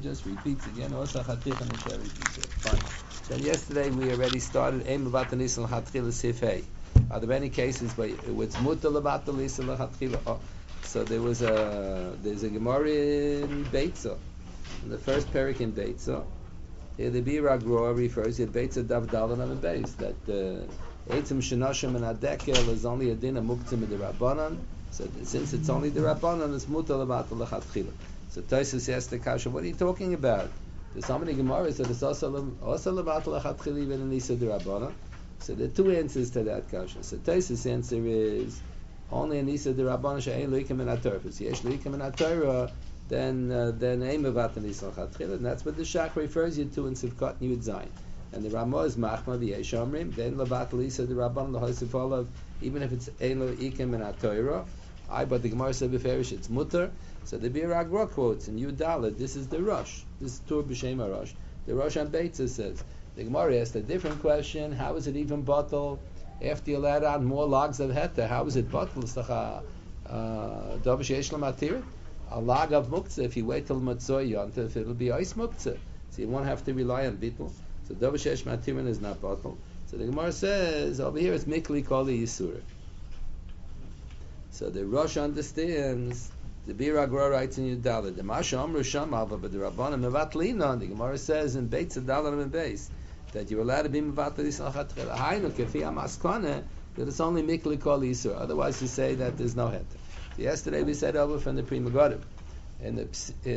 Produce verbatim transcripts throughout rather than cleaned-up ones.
just repeats again. Also chaticha nisha repeats it. Fine. Then yesterday we already started Eim Levat Nisan L'Chatchila Sif Hey. Are there any cases where it's mutal about the Nisan L'Chatchila? Oh, so there was a there's a Gemara in Beitza, in the first parak in Beitza. Here the Bira Groa refers to Beitza Dav Dalan and Beis that Eitzim Shenashim and Adekel is only a din of Muktzim the Rabbanan. So since it's only the Rabbanan, it's mutal about the L'Chatchila. So Tosfos asked the Kasha, what are you talking about? There's so many Gemaras that it's also about L'Chatchila even in Nisa the Rabbanan. So there are two answers to that Kasha. So Tosfos' answer is only in Nisa the Rabbanan she'ein loikim in HaTorah. If yesh loikim in HaTorah, then uh, then aim about the Nisa L'Chatchila, and that's what the Shach refers you to in Sivkot Yud Zayin. And the Ramah is Machma v'yesh Omrim, then Labat Lisa the Rabbanan l'Hoisif Olav, even if it's ein loikim in HaTorah. I, but the Gemara said beferish it's mutter. So the Bir Agra quotes in Yud Dalet, this is the Rosh. This is Tur B'Shem HaRosh. The Rosh on Beitza says, the Gemara asked a different question, how is it even bottle after you let out more logs of heta? How is it bottle? It's like a Davish Yesh L'Matir, a log of muktzah. If you wait till Matzoi Yontif, it'll be ice muktzah. So you won't have to rely on bittul. So Davish Yesh Matirin is not bottle. So the Gemara says, over here it's Mikli Koli Yisura. So the Rosh understands. The Bir Agra writes in Yudala, the Masha Amru Shamalva, but the Rabbanim Mevatlina. The Gemara says in Beit Zadalam and Beis that you're allowed to be Mevatlis L'Chatchila. Hainu Kefi Amaskane that it's only Mikli Kol Yisur. Otherwise, you say that there's no heter. So yesterday we said over from the Pri Megadim. In the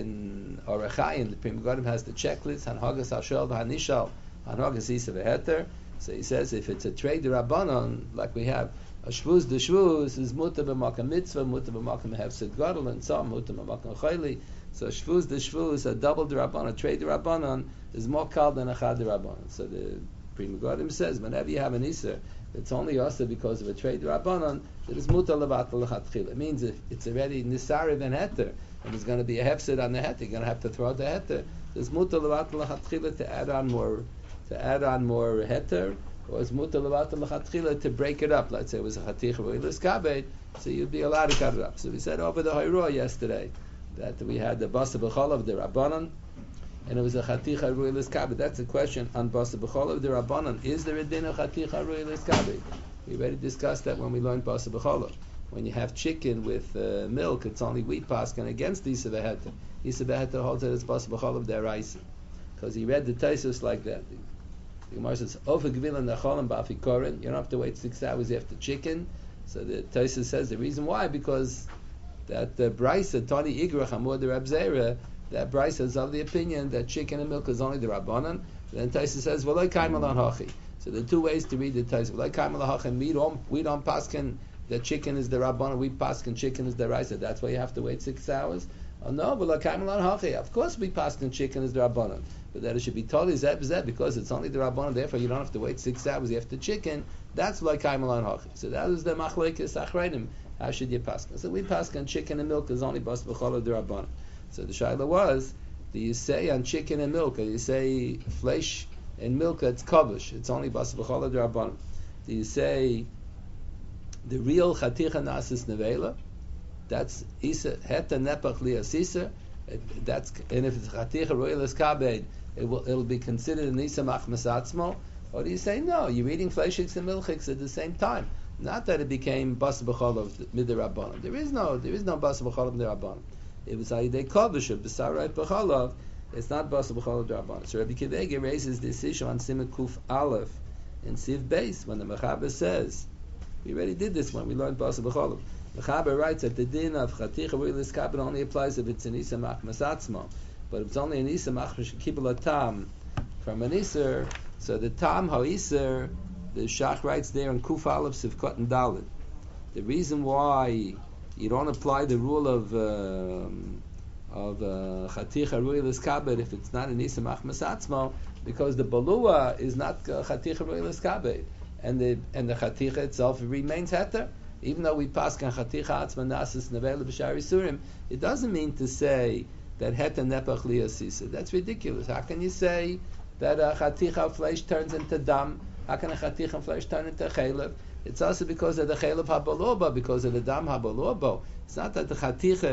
in Orachayim, the Pri Megadim has the checklist Hanhagas Hashel V'Hanishal Hanhagas Isa V'Heter. So he says if it's a trade the Rabbanon like we have. A shvuz the shvuz is mutar b'makam mitzvah, mutar b'makam hefsed gadol, and some mutar b'makam chayli. So shvuz the shvuz, a double derabbanon, a trade derabbanon, is more kal than a chad derabbanon. So the Pri Megadim says whenever you have an iser, it's only also because of a trade derabbanon that is mutar levatal l'chatchila. It means if it's already nisariv and heter, and there's going to be a hefsed on the heter, you're going to have to throw out the heter. There's mutar levatal l'chatchila to add on more, to add on more heter. Or it's mutar levatal l'chatchila to break it up. Let's say it was a chaticha roilis kabed, so you'd be allowed to cut it up. So we said over the Hayroah yesterday that we had the basa b'chol of the Rabbanan, and it was a chaticha roilis kabed. That's a question on basa b'chol of the Rabbanan. Is there a din of chaticha roilis kabed? We already discussed that when we learned basa b'chol. When you have chicken with uh, milk, it's only wheat paskin against Isa Beheta. Isa Beheta holds that it's basa b'chol of their rice, because he read the Tosfos like that. The Gemara says, "Over gvilan nacholim ba'afikorin." You don't have to wait six hours after chicken. So the Tosfos says the reason why, because that the brisa Tani Igrach Amud the Reb Zera, that brisa is of the opinion that chicken and milk is only the Rabbanan. Then Tosfos says, "V'lo kaim alan hachi." So there are two ways to read the Tosfos. V'lo kaim alan hachi. We don't we don't paskin that chicken is the Rabbanan. We paskin chicken is the brisa. That's why you have to wait six hours. Oh no, v'lo kaim alan hachi. Of course we paskin chicken is the Rabbanan. But that it should be totally zeb zeb because it's only the Rabbanan, therefore you don't have to wait six hours after chicken. That's like Kaimalan Hachi. So that is the machlekes achreinim. How should you paskin? So we paskin chicken and milk is only bas b'chol of the Rabbanan. So the shaila was, do you say on chicken and milk, or do you say flesh and milk it's kavush? It's only bas b'chol of the Rabbanan. Do you say the real chaticha nasis nevela? That's isa heta nepach lias isa. That's and if it's chaticha roilas kabed. It will, it'll be considered an isa machmas atzmo, or do you say no? You're eating fleshiks and milchiks at the same time. Not that it became bas b'chol of midirabbanon. There is no, there is no bas b'chol of midirabbanon. It was ayidei kavush b'sarai b'chol. It's not bas b'chol of midirabbanon. So Rabbi Kivege raises this issue on Simon Kuf Aleph in Siv Beis when the Mechaber says, we already did this when we learned bas b'chol. Mechaber writes that the din of chaticha roilis kabed only applies if it's an isa machmas atzmo. But if it's only an isa machmas kibbul tam from an iser, so the tam ha-iser, the Shach writes there in Kuf Aleph Sivkot and Dalet. The reason why you don't apply the rule of um, of chaticha roilis kabed if it's not an isa machmas atzmo, because the balua is not chaticha roilis kabed, and the and the chaticha itself remains heter. Even though we pass kan chaticha atzma nasis nevela b'shari surim, it doesn't mean to say that het and nepach liyasisa. That's ridiculous. How can you say that a chaticha flesh turns into dam? How can a chaticha flesh turn into chaylev? It's also because of the chaylev habaloba, because of the dam habaloba. It's not that the chaticha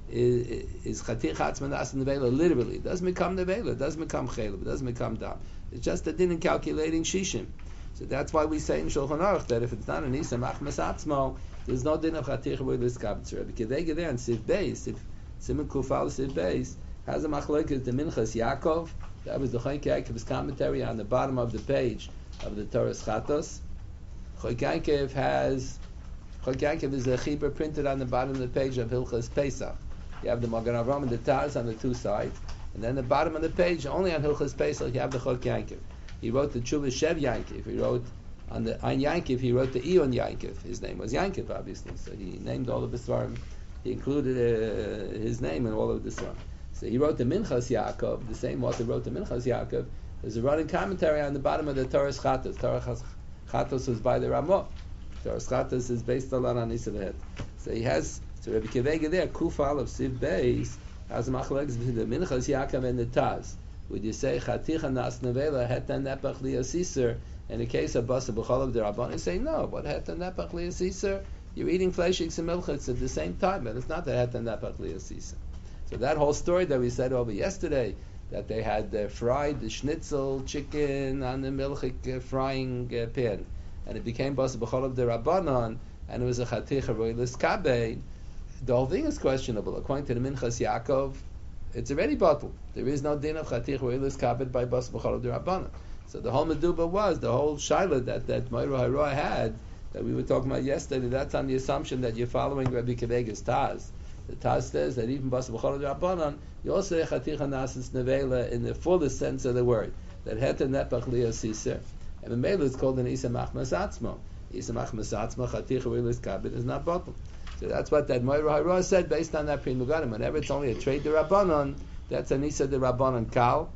is, is Chatich Atzma Nas Nevela literally. It doesn't become Nevela, it doesn't become Chelub, it doesn't become Dam. It's just a din in calculating Shishim. So that's why we say in Shulchan Aruch that if it's not an Isa Machmas Atzmo, there's no din of Chatich Ruilis Kabitz. Rabbi Kedega there in Siv Beis, if Simon Kufal Siv Beis, has a machlokes the Minchas Yaakov. That was the Choik Yaakov's commentary on the bottom of the page of the Torah Chatos. Choik Yaakov has Choik Yaakov is a chibur printed on the bottom of the page of Hilchas Pesach. You have the Magen Avraham and the Taz on the two sides, and then the bottom of the page only on Hilchas Pesach you have the Choik Yaakov. He wrote the Tshuva Shev Yankov. He wrote on the on Yankov. He wrote the Eon Yankov. His name was Yankov, obviously. So he named all of the Svarim. He included uh, his name in all of the Svarim. So he wrote the Minchas Yaakov. The same author wrote the Minchas Yaakov. There's a running commentary on the bottom of the Torah Chatos. Torah Chatos was by the Ramah. Torah Chatos is based on Anisa Vehet. So he has. So Rabbi Kivega there, Kufal of Siv Beis has a machlokes between the Minchas Yaakov and the Taz. Would you say Chaticha Nas Nevela Hetan Nepach Liyasiser in the case of Basa B'cholav the Rabban? You say no. What Hetan Nepach Liyasiser? You're eating fleshings and milchets at the same time, but it's not the Hetan Nepach Liyasiser. So that whole story that we said over yesterday, that they had uh, fried the schnitzel chicken on the milchik uh, frying uh, pan, and it became Basa B'cholav the Rabbanon, and it was a Chaticha Roilis Kabein. The whole thing is questionable. According to the Minchas Yaakov, it's already bottled. There is no din of Chatich Roilis Kabed by Bas B'cholav the Rabbanon. So the whole Meduba was, the whole Shaila that, that Moira Haroah had, that we were talking about yesterday, that's on the assumption that you're following Rabbi Kevega's Taz. The Taz says that even Bas B'cholav the Rabbanon, you also say Chatich Nasis Nevela in the fullest sense of the word, that Heta Nepach Liyas Siser. And the Mela is called an Isa Machmas Atzmo. Isa Machmas Atzmo, Chatich Roilis Kabed is not bottled. So that's what that Moira Haroah said based on that Pri Megadim. Whenever it's only a trade de Rabbanon, that's an Isa de Rabbanon Kal.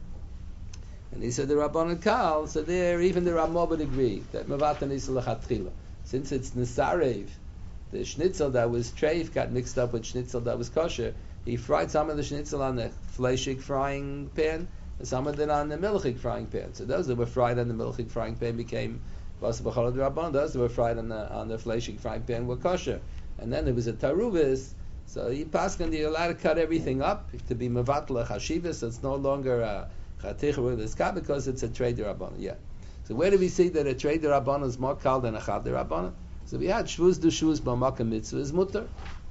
And Isa de Rabbanon Kal, so there even the Ramah would agree that Mavatan Isa L'chatchila. Since it's Nesarev, the schnitzel that was treif got mixed up with schnitzel that was kosher, he fried some of the schnitzel on the fleshig frying pan, and some of it on the milchig frying pan. So those that were fried on the milchig frying pan became Bas B'cholav Rabbanon. Those that were fried on the on the fleshig frying pan were kosher. And then there was a taruvis, so he passed and you're allowed to cut everything up to be mevatla chashivas. So it's no longer a chatich ruliska because it's a trade rabbanon. Yeah. So where do we see that a trade rabbanon is more kal than a chad rabbanon? So we had shvuz du shvuz b'makam mitzvah is mutter,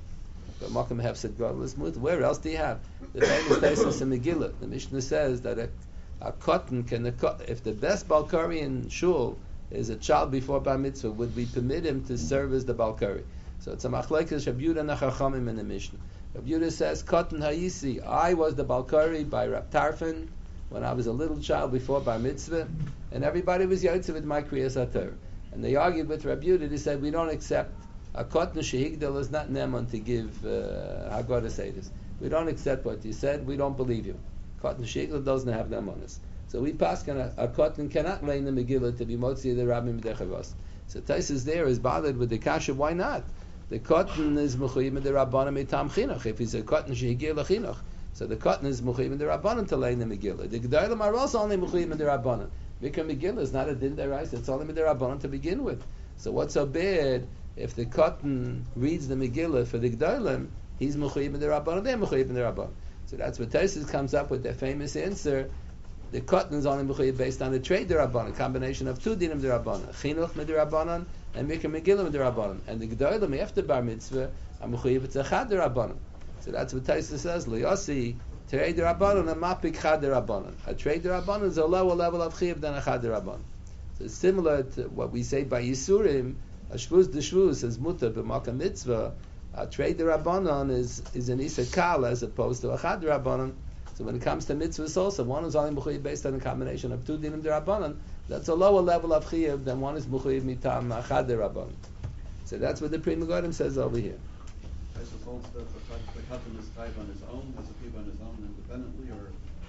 but makam hefsed gadol is mutter. Where else do you have the famous Taisus in Megillah? The Mishnah says that a, a cotton can a, if the best balkari in shul is a child before bar mitzvah, would we permit him to serve as the balkari? So it's a machlekes Rabbi Yehuda Nachachamim in the Mishnah. Rabbi Yehuda says, Cotton Hayisi, I was the Balkari by Rab Tarfon when I was a little child before Bar Mitzvah, and everybody was yotze with my Kriyas HaTorah. And they argued with Rabbi Yehuda, they said, we don't accept, a Cotton Shehigdal is not Neman to give uh, Haggadah Seder. We don't accept what you said, we don't believe you. Cotton Shehigdal doesn't have them on us. So we pass, a, a Cotton cannot lay in the Megillah to be Motzi the Rabbi Medechavos. So Taisus there is bothered with the kasha, why not? The cotton is mechuyim in the rabbanim mitam chinuch. If he's a cotton shehigir lechinuch, so the cotton is mechuyim in the rabbanim to lay in the megillah. The gedolim are also only mechuyim in the rabbanim. Mikra megillah is not a din deraisa; it's only in the rabbanim to begin with. So what's so bad if the cotton reads the megillah for the gedolim? He's mechuyim in the rabbanim; they're mechuyim in the rabbanim. So that's what Taisus comes up with their famous answer. The cotton is only mechuyim based on the trade derabbanan, a combination of two dinim derabbanan, chinuch miderabbanan and mikra megillah miderabbanan, and the gedolim after bar mitzvah are mechuyim it's a chad derabbanan. So that's what Taisa says. Liyosi trade derabbanan and mapik chad derabbanan. A trade derabbanan is a lower level of chiyuv than a chad derabbanan. So it's similar to what we say by Yisurim. A shvuz de shvuz is mutar b'makam mitzvah. A trade derabbanan is is an isa kal as opposed to a chad derabbanan. So when it comes to mitzvahs also, one is only mechuyev based on a combination of two dinim derabbanan. That's a lower level of chiyuv than one is mechuyev mitam achad derabbanan. So that's what the Pri Megadim says over here. I suppose that the cotton is tied on his own, has a chiyuv on his own independently, or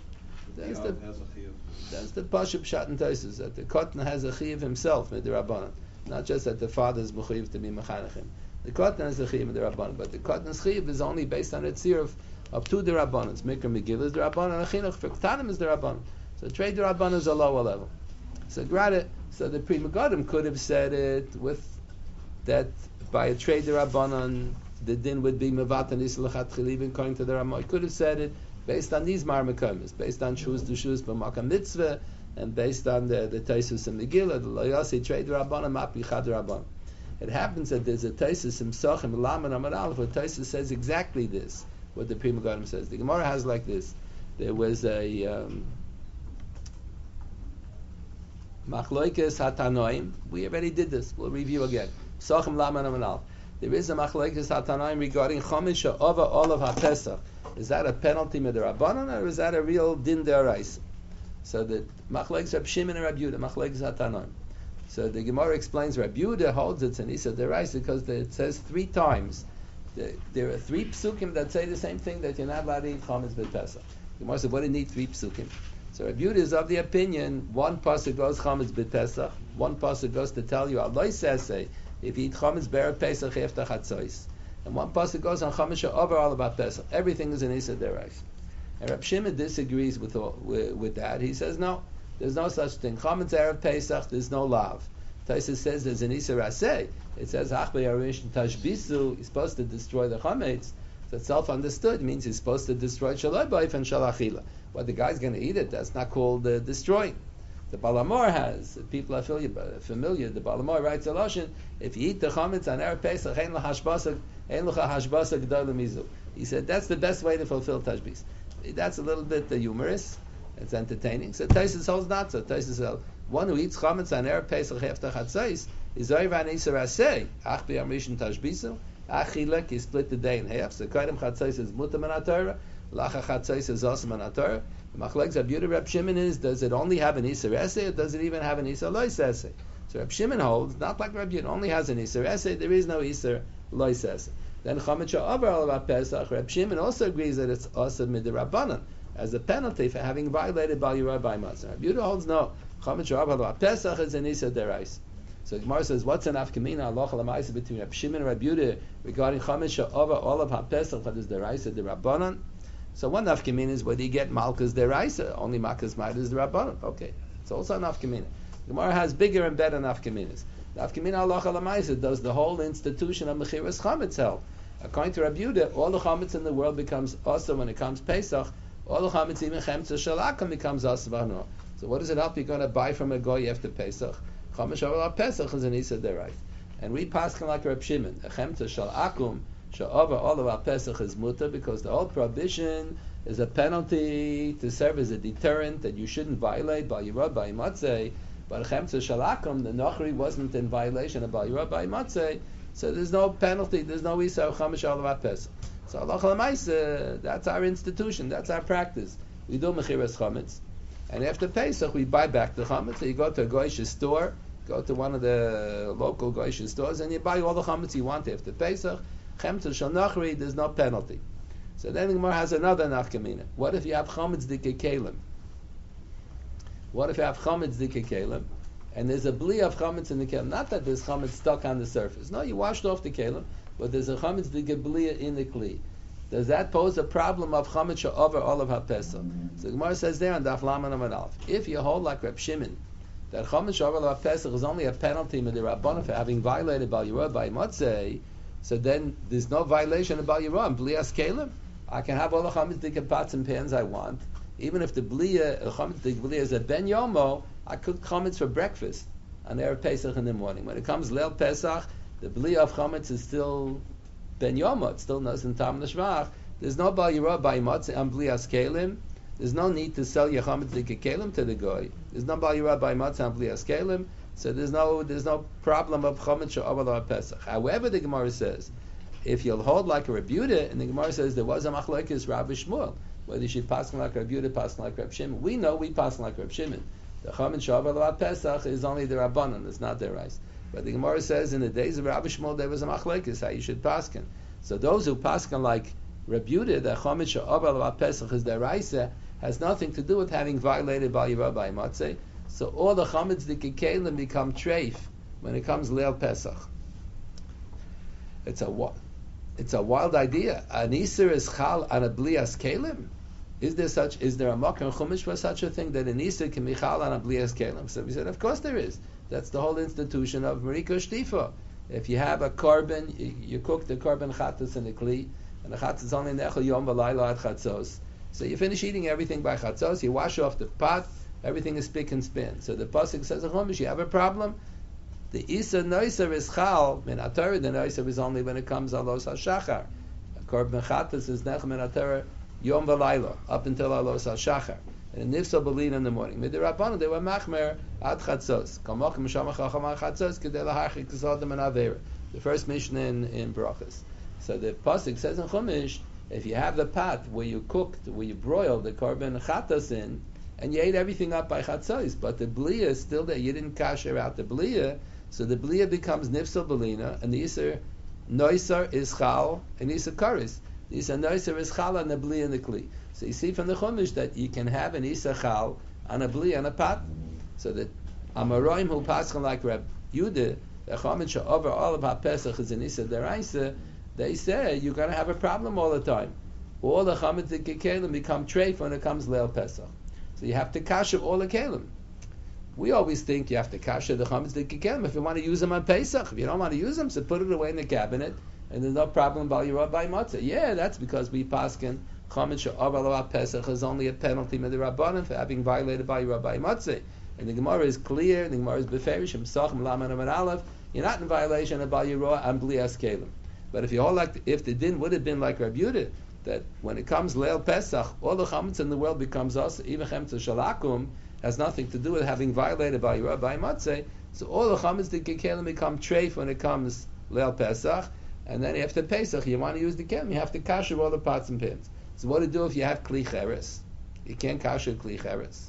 the that's Yav the, has a chiyuv. That's the pashup pshat and taisus, that the cotton has a chiyuv himself miderabbanan, not just that the father is mechuyev to be mechanechim. The cotton has a chiyuv miderabbanan, but the cotton's chiyuv is only based on a tzir of of two derabbanans. Mikra Megillah is derabbanan, and chinuch for Ktanim is derabbanan. So trade derabbanan is a lower level. So grada, so the Pri Megadim could have said it with that by a trade derabbanan the din would be Mevatan Isla Chatchil, even according to the Ramah. He could have said it based on these Marmakamis, based on Shuz to Shuz B'Makam Mitzvah, and based on the, the Taisus and Megillah, the Layasi Trade Rabbanim, Mapi Chad Rabbanim. It happens that there's a Taisus in Psachim, Laman Amar Aleph, where Taisus says exactly this, what the Pri Megadim says. The Gemara has like this. There was a um, Machloikes Hatanoim. We already did this. We'll review again. Psachim Laman Amar Aleph. There is a Machloikes Hatanoim regarding Chomish Ova Olav HaPesach. Is that a penalty Midrabanan or is that a real Din Deorais? So the Machloikes Reb Shimon and Reb Yehuda, Machloikes Hatanoim. So the Gemara explains Reb Yehuda holds it's an Isa Deorais because it says three times. There are three psukim that say the same thing, that you're not allowed to eat chametz b'Pesach. The Gemara said, what do you need three psukim? So Reb Yehuda is of the opinion, one pasuk goes chametz b'Pesach, one pasuk goes to tell you, Allah says, if you eat chametz b'Erev Pesach, after chatzos. And one pasuk goes on chametz over all about Pesach. Everything is an Isa Deorais. And Reb Shimon disagrees with, with with that. He says, no, there's no such thing. Chametz Erev Pesach, there's no lav. Taisa says there's an Isa Raseh. It says Achbei Arish and Tashbisu. He's supposed to destroy the chametz. So it's self-understood. It means he's supposed to destroy Shalai Baif and Shalachila. What the guy's going to eat it, that's not called uh, destroying. The Balamor has, people are familiar, the Balamor writes a Lashon, if you eat the chametz on Erev Pesach, ein l'cha hashbasa, ein l'cha hashbasa g'dol l'mizu. He said that's the best way to fulfill Tashbis. That's a little bit uh, humorous. It's entertaining. So Taisus holds not so. Taisus holds one who eats chametz on Erev Pesach after chatzos is over an Isser Aseh. Ach b'yam rishon tashbisu. Achilek, he split the day in half. So Kaidem chatzos is mutam an Torah. Lacha chatzos is also an Torah. The Machlekes Reb Yehuda Reb Shimon is, does it only have an Isser Aseh or does it even have an Isser Lois Aseh? So Reb Shimon holds, not like Reb Yehuda, only has an Isser Aseh. There is no Isser Lois Aseh. Then chametz over all about Pesach. Reb Shimon also agrees that it's also midrabanan as a penalty for having violated Bal Yirah by Matzah. Reb Yehuda holds no. Chametz over all about Pesach is an Isa Derais. So Gemara says, what's an afkamina halacha l'maisa between Reb Shimon and Reb Yehuda regarding chametz over all of HaPesach, what is Derais Derabanan? So one afkamina is whether you get Malkas Deraisa, only Malkas Maida is Derabanan. Okay, it's also an afkamina. Gemara has bigger and better nafkaminas. Nafkamina halacha l'maisa, does the whole institution of Mechiras chametz help? According to Reb Yehuda, all the chametz in the world becomes also when it comes Pesach. All the chametz, even chemtza shalakim, becomes asvano. So what does it help? You're going to buy from a goy after Pesach. Chametz over Pesach is an isa derais. And we paskin like Reb Shimon. A chemtza shalakum sha'over all of our Pesach is mutter because the whole prohibition is a penalty to serve as a deterrent that you shouldn't violate by Yirah by Matzeh. But chemtza shalakum, the Nochri wasn't in violation of Bal Yirah by Matzeh. So there's no penalty, there's no isa of chametz over Pesach. So halacha l'maisa, that's our institution, that's our practice. We do mechiras chametz, and after Pesach we buy back the chametz. So you go to a goyish store, go to one of the local goyish stores, and you buy all the chametz you want after Pesach. Chemtza shel nachri, there's no penalty. So then the Gemara has another nafkamina. What if you have chametz dike kelim? What if you have chametz dike kelim? And there's a bli of chametz in the kelim. Not that there's chametz stuck on the surface. No, you washed off the kelim, but there's a chametz bli in the kli. Does that pose a problem of chametz over all of HaPesach? So the Gemara says there on Daf Laman Amud Aleph, if you hold like Reb Shimon, that chametz over all of HaPesach is only a penalty with the Rabbanah for having violated Bal Yirah by Motzei, so then there's no violation of Bal Yirah and Blias Kelim. I can have all the chametz dik pots and pans I want. Even if the blia, chametz dik blia is a ben yomo, I cook chametz for breakfast on Erev Pesach in the morning. When it comes Leil Pesach, the blia of chametz is still ben yomo, it's still nas in tam neshvach. There's no Bal Yirah by Motzei and Blias Kelim. There's no need to sell your chametz dik kelim to the goy. There's no Bal Yirah by Motzei and Blias Kelim. So there's no there's no problem of chametz she'over Pesach. However, the Gemara says, if you'll hold like a Reb Yehuda, and the Gemara says there was a machlokes Rabbi Shmuel, whether you should pass like Reb Yehuda, pass like Reb Shimon. We know we pass like Reb Shimon. The chametz she'over Pesach is only the Rabbanon, it's not their rice. But the Gemara says in the days of Rabbi Shmuel there was a machlokes how you should paskin. So those who paskin like Reb Yehuda, the chametz she'over Pesach is their rice, has nothing to do with having violated Bal Yirah by Matzeh. So all the chametz dikekelim become treif when it comes Leil Pesach. It's a it's a wild idea. An iser is chal on a blias kelim. Is there such? Is there a makar chumash for such a thing that an iser can be chal on a blias kelim? So we said, of course there is. That's the whole institution of Mariko Shtifa. If you have a carbon, you, you cook the carbon chatas in the kli, and the chatas is only nechel yom v'layla at chatzos. So you finish eating everything by chatzos, you wash off the pot, everything is spick and span. So the pasuk says, "Chumash, you have a problem." The isa noiser is chal min atorah. The noiser is only when it comes alos hashachar. Korban chatas is nechel min atorah yom v'layla up until alos hashachar. And nifsal belin in the morning. Midirabbanan they were machmer ad chatzos. Kamach mishama chacham chatzos kedei laharchik tzadam and avera. The first mission in in brachas. So the pasuk says in Chumash, if you have the pot where you cooked, where you broiled the korban chatas in, and you ate everything up by chatzos, but the blia is still there. You didn't kasher out the blia. So the blia becomes nifsal belina, and the iser noisar is chal, and iser karis. The iser noisar is chal and the blia in the kli. So you see from the Chumash that you can have an iser chal on a blia on a pot. So that Amaroim who paschal like Reb Yudah, the Chumash over all about Pesach is an iser deraisa. They say you're going to have a problem all the time. All the chametz and kelim become treif when it comes Leil Pesach. So you have to kasher all the kelim. We always think you have to kasher the chametz and kelim if you want to use them on Pesach. If you don't want to use them, so put it away in the cabinet, and there's no problem about your rabbi matzah. Yeah, that's because we paskin chametz she'avar Pesach is only a penalty with the rabbanim for having violated by your rabbi matzah. And the Gemara is clear. The Gemara is beferish Pesachim laman and aleph. You're not in violation of Bal Yirah and Blias Kelim. But if you hold like, if the din would have been like Rabbi Yehuda, that when it comes Leil Pesach, all the chametz in the world becomes us, even chametz shalakum has nothing to do with having violated by Yirah, by Matzeh. So all the chametz the kelim become treif when it comes Leil Pesach, and then after Pesach you want to use the kelim, you have to kasher all the pots and pans. So what to do if you have kli cheres? You can't kasher kli cheres.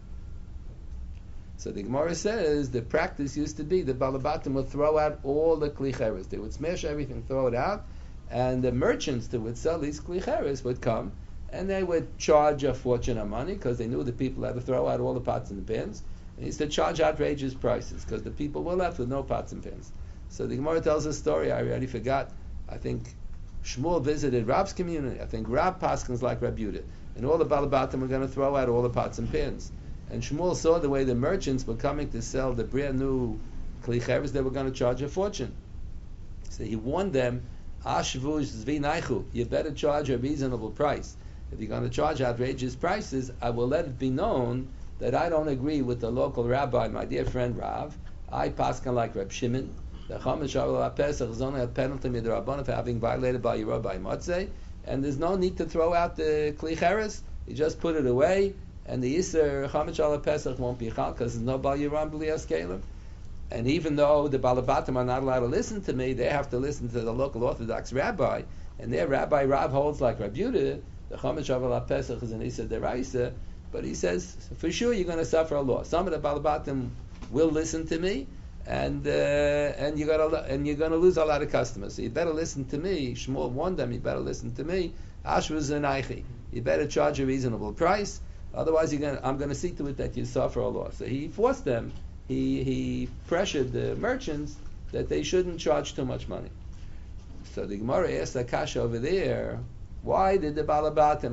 So the Gemara says the practice used to be the Balabatim would throw out all the klicheres. They would smash everything, throw it out, and the merchants that would sell these klicheres would come and they would charge a fortune of money because they knew the people had to throw out all the pots and the pans. And he used to charge outrageous prices because the people were left with no pots and pans. So the Gemara tells a story, I already forgot. I think Shmuel visited Rab's community. I think Rab paskins like Reb Yehuda. And all the Balabatim were going to throw out all the pots and pans. And Shmuel saw the way the merchants were coming to sell the brand new klicheres, they were going to charge a fortune. So he warned them, Ashvush zvi naichu, you better charge a reasonable price. If you're going to charge outrageous prices, I will let it be known that I don't agree with the local rabbi, my dear friend Rav. I paskan like Reb Shimon. The Chametz Shavuot Pesach is only a penalty midrabanan for having violated by your rabbi Motzei, and there's no need to throw out the klicheres. You just put it away. And the Yisr Chametz Shavuot Pesach won't be chal because there's no Bal Yiram B'lias Kelim. And even though the Balabatim are not allowed to listen to me, they have to listen to the local Orthodox rabbi. And their rabbi Rav holds like Rabbi Yehuda. The Chametz Shavuot Pesach is an Yisr Deraisa, but he says for sure you're going to suffer a loss. Some of the Balabatim will listen to me, and uh, and you got and you're going to lose a lot of customers. So you better listen to me. Shmuel warned them. You better listen to me. Ashvu Zenaichi. You better charge a reasonable price. Otherwise, you're gonna, I'm going to see to it that you suffer a loss. So he forced them, he he pressured the merchants that they shouldn't charge too much money. So the Gemara asked Akasha over there, why did the Balabatim,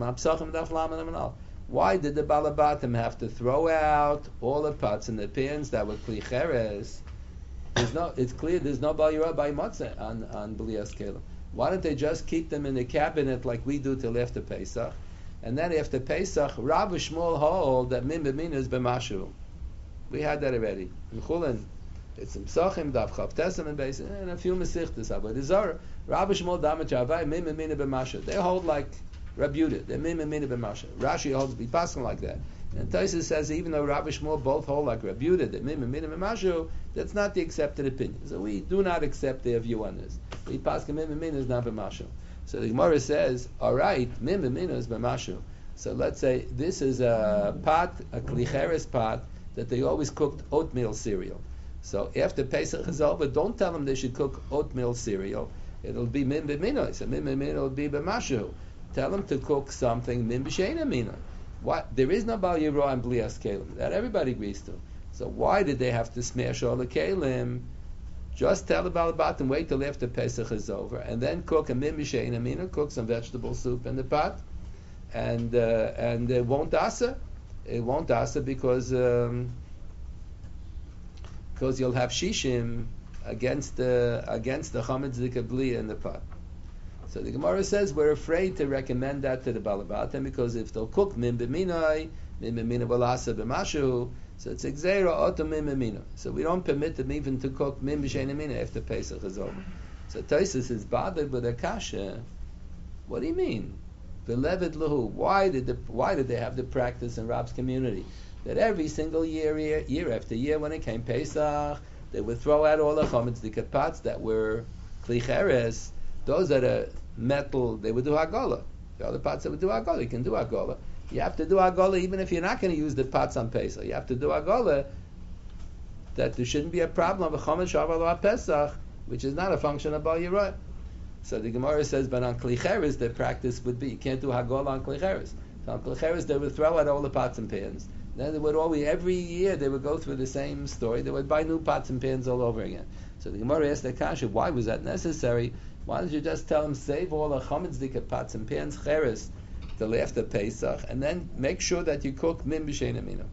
why did the Balabatim have to throw out all the pots and the pans that were klicheres? There's no, it's clear there's no Bal Yirah by Matzah on, on B'lias Kelim. Why don't they just keep them in the cabinet like we do till after Pesach? And then after Pesach, Rav Shmuel hold that min b'min is b'mashu. We had that already. In Chulin, it's in Psachim, Dav Chav Tesam, and Beis, and a few Mesichtas. But the Zohar, Rav Shmuel Damet Javai, min b'min b'mashu. They hold like Reb Yehuda. They're min b'min b'mashu. Rashi holds be passing like that. And Tosfos says even though Rav Shmuel both hold like Reb Yehuda, that min b'min b'mashu, that's not the accepted opinion. So we do not accept their view on this. We pass min b'min is not b'mashu. So the Gemara says, all right, min b'min is b'mashu. So let's say this is a pot, a klicheres pot, that they always cooked oatmeal cereal. So after Pesach is over, don't tell them they should cook oatmeal cereal. It'll be min b'min. So min b'min will be b'mashu. Tell them to cook something min b'sheina mina. What? There is no Bal Yirah and B'lias Kelim. That everybody agrees to. So why did they have to smash all the kelim? Just tell the Balabatim, wait till after Pesach is over, and then cook a min b'sheina mina, cook some vegetable soup in the pot, and uh, and it won't asa. It won't asa because um, because you'll have shishim against the against the chametz dikabli in the pot. So the Gemara says we're afraid to recommend that to the balabatim because if they'll cook mim b'minai, mim b'minai balasa b'mashu, so it's exera oto mim b'minai. So we don't permit them even to cook mim b'shein mina after Pesach is over. So Tosfos is bothered with a kasha. What do you mean? V'levet lahu. Why did the why did they have the practice in Rab's community that every single year, year, year after year, when it came Pesach, they would throw out all the chametz dikat pots that were kli cheres. Those are the metal. They would do hagola. The other pots that would do hagola, you can do hagola. You have to do hagola even if you're not going to use the pots on Pesach. You have to do hagola that there shouldn't be a problem of a chametz shavar Pesach, which is not a function of Bal Yirah. So the Gemara says, but on kli cheres, the practice would be you can't do hagola on kli cheres. So on kli cheres, they would throw out all the pots and pans. Then they would always every year they would go through the same story. They would buy new pots and pans all over again. So the Gemara asked the kasha, why was that necessary? Why don't you just tell them save all the chametz dikat pots and pans cheres till after Pesach, and then make sure that you cook mim b'shein amina?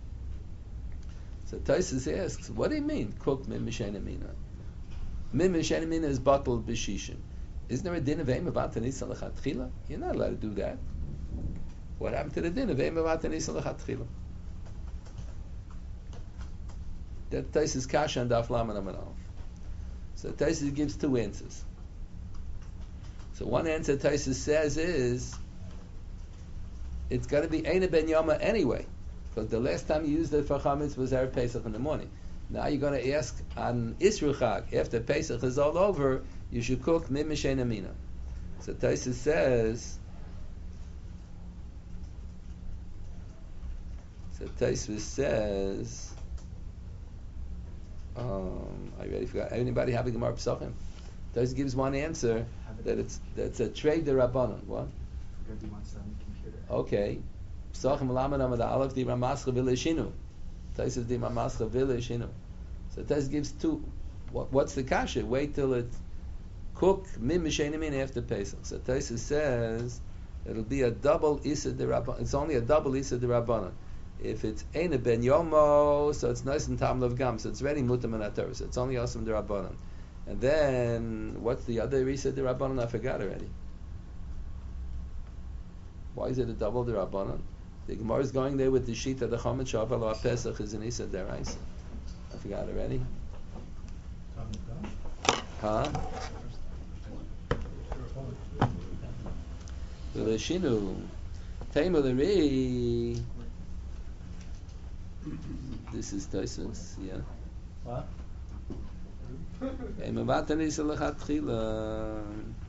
So Tosfos asks, what do you mean cook mim b'shein amina? Mim b'shein amina is bottled b'shishim. Isn't there a din of aim about tanisa lechatchila? You're not allowed to do that. What happened to the din of aim about tanisa lechatchila? That Tosfos kasha and daf laman amanal. So Tosfos gives two answers. So one answer Tosfos says is it's got to be Eina ben Yoma anyway, because the last time you used it for chametz was Erev Pesach in the morning. Now you're going to ask on Isru Chag after Pesach is all over, you should cook mim b'shein amina. So Tosfos says. So Tosfos says. Um, I already forgot. Anybody have a Gemara Pesachim? Tosfos gives one answer that it's that's a trade the Rabbanon. What? Okay. Pesachim laman amad aleph di ramascha v'leishinu. Tosfos di ramascha v'leishinu. So Tosfos gives two. What, what's the kasha? Wait till it cook mim b'shein amina after Pesach. So Tosfos says it'll be a double isa de Rabbanon. It's only a double isa de Rabbanon. If it's Eina ben Yomo, so it's nice and tam of gam, so it's very mutam and atar, so it's only awesome de Rabbanon. And then what's the other Risa de Rabbanon? I forgot already. Why is it a double de Rabbanon? The Gemara is going there with the sheet of the chametz shavar lo Pesach is an Isa deraisa. I forgot already. Huh? The Leshinu Taimur Leri. This is Tosfos, yeah. What? Hey, Mavatan is a lechatchila.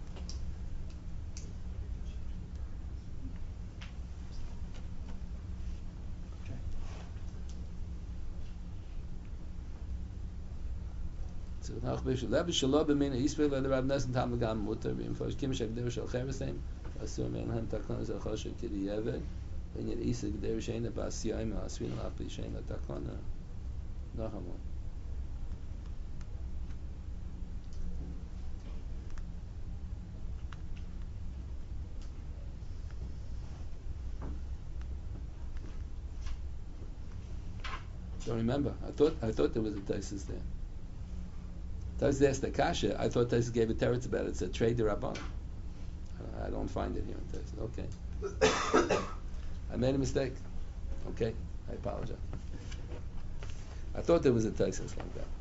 So nach bish lebe shlo be min isbel le rab nasen tam gam mutter bim fos kim shek der shel khavesim asur men han takon ze khosh ki yeve ben yer isig der shein ba siyaim asvin rab bi shein takon nachamol. Don't remember. I thought I thought there was a Tosfos there. Tosfos asked the kasha. I thought Tosfos gave a teretz about it. It said trade the Rabban. I don't find it here in Tosfos. Okay. I made a mistake. Okay. I apologize. I thought there was a Tosfos like that.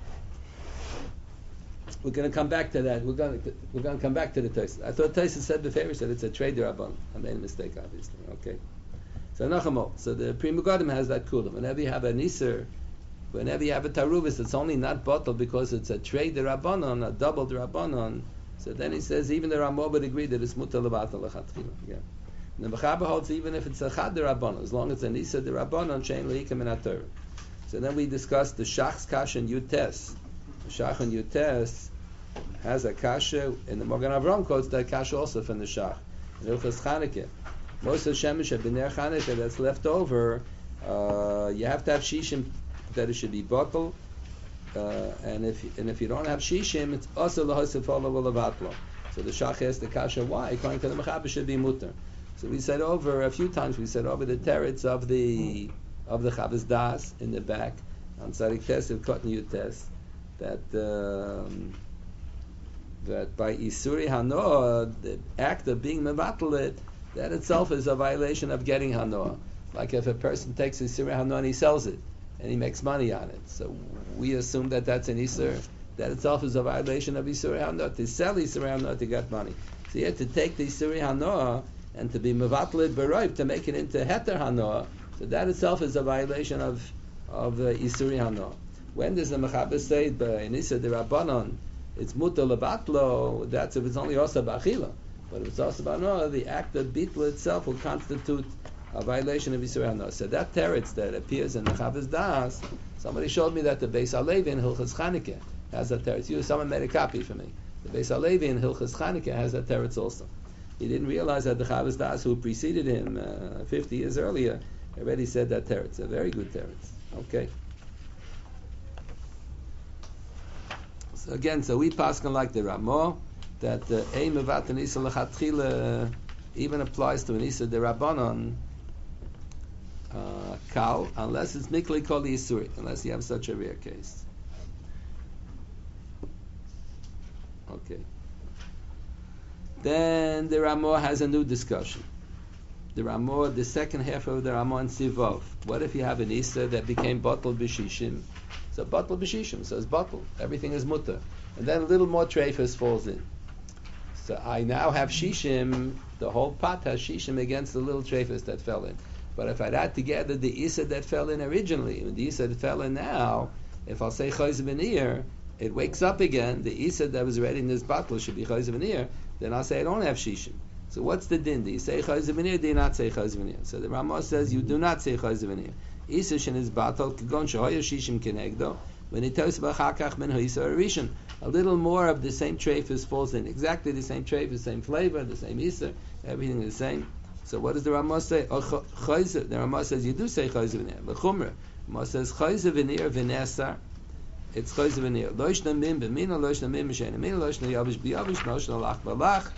We're going to come back to that. We're going to we're going to come back to the Tosfos. I thought Tosfos said the favor said it's a trade the Rabban. I made a mistake, obviously. Okay. So Nachamol. So the Pri Megadim has that kulam. Whenever you have a niser, whenever you have a taruvis, it's only not bottled because it's a trade the rabbanon, a double the rabbanon. So then he says even the Ramah would agree that it's mutal lebatal lechatchila. Yeah. And the Mechaber holds even if it's a chad the rabbanon, as long as it's a niser the rabbanon, shein leikim in atur. So then we discussed the shach's kasha and yutes. The shach and yutes has a kasha, and the Morgan Avram quotes that kasha also from the shach. In Ilchas Chanukah. Most of Shemesh have been there Chanukah that's left over. Uh, you have to have shishim that it should be bottled, uh, and if and if you don't have shishim, it's also lahosef olavatlo. So the shach asked the kasha why, according to the Mechaber, should be mutter. So we said over a few times. We said over the teretz of the of the Chavos Das in the back on Tzadik Tes of Cotton Yutes that um, that by Isuri Hanoah, the act of being Mevatel, that itself is a violation of getting Hanoah. Like if a person takes Isuri Hanoah and he sells it, and he makes money on it. So we assume that that's an Isur. That itself is a violation of Isuri Hanoah. To sell Isuri Hanoah to get money. So you have to take the Isuri Hanoah and to be Mevatel B'Roiv, to make it into Heter Hanoah. So that itself is a violation of of uh, Isuri Hanoah. When does the Mechaber say by Nisa de Rabbanon it's mutar lebatlo? That's if it's only also b'achila. But if it's also b'anoah, the act of bitla itself will constitute a violation of Yisur Hanoah. So that teretz that appears in the Chavos Das, somebody showed me that the Beis Halevi in Hilchos Chanukah has that teretz. You, someone made a copy for me. The Beis Halevi in Hilchos Chanukah has that teretz also. He didn't realize that the Chavos Das, who preceded him uh, fifty years earlier, already said that teretz. A very good teretz. Okay. So again, so we paskin like the Ramah that the aim of Atanisa lechatchila even applies to an Isa de Rabbanon uh, kal, unless it's mikli kol yisuri, unless you have such a rare case. Okay. Then the Ramah has a new discussion. The Ramah, the second half of the Ramah in Sivov. What if you have an Isa that became bottle b'shishim? So bottle b'shishim, so it's bottle. Everything is mutter. And then a little more treifus falls in. So I now have shishim, the whole pot has shishim against the little treifus that fell in. But if I add together the Isa that fell in originally, and the Isa that fell in now, if I'll say chayz v'nir, it wakes up again, the Isa that was already in this bottle should be chayz v'nir, then I'll say I don't have shishim. So what's the din? Do you say chayz v'nir, do you not say chayz v'nir? So the Ramah says you do not say chayz v'nir. Isa shen is bottle, k'gon shehoya shishim kenegdo, when he tells b'chakach min ha'isa arishan, a little more of the same treifus falls in, exactly the same treifus, same flavor, the same Isa, everything is the same. So what does the Ramah say? Oh, chayz, the Ramah says you do say chayz v'nir. L'chumra, Ramah says chayz v'nir v'nesar. It's chayz v'nir. Loishna mim b'mina, loishna mim b'shein b'mina, loishna yavish b'yavish, loishna lach b'lach.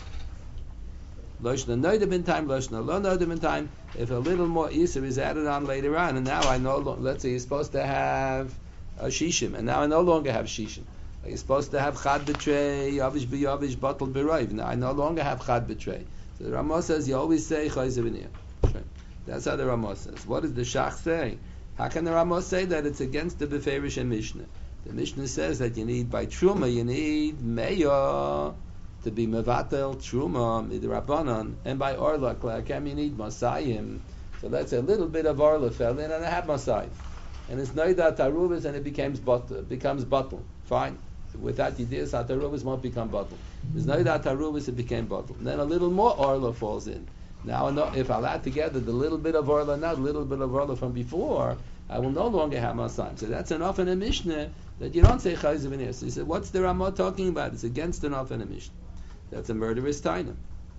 Loishna noida bin time, loishna lo noida bin time. If a little more Isa is added on later on, and now I no longer, let's say you're supposed to have a shishim, and now I no longer have shishim. You're supposed to have chad b'trei, yavish b'yavish, bottle b'roiv. Now I no longer have chad b'trei. So the Ramah says you always say chayz v'nir. That's how the Ramah says. What does the Shach say? How can the Ramah say that it's against the Beferish and Mishnah? The Mishnah says that you need by Truma, you need Meya to be Mevatel, Truma, Midrabanan, and by Orla, Klakem, you need Masayim. So that's a little bit of Orla fell in, and I have Masayim. And it's Noidat Arubis, and it becomes bottle, becomes bottle. Fine. Without Yidis, Atarubis won't become bottle. There's Noidat Arubis, it became bottle. And then a little more Orla falls in. Now, if I add together the little bit of Orla now, the little bit of Orla from before, I will no longer have Masayim. So that's enough in a Mishnah that you don't say Chayz v'nir. So he said, what's the Ramah talking about? It's against enough in a Mishnah. That's a murderous taina.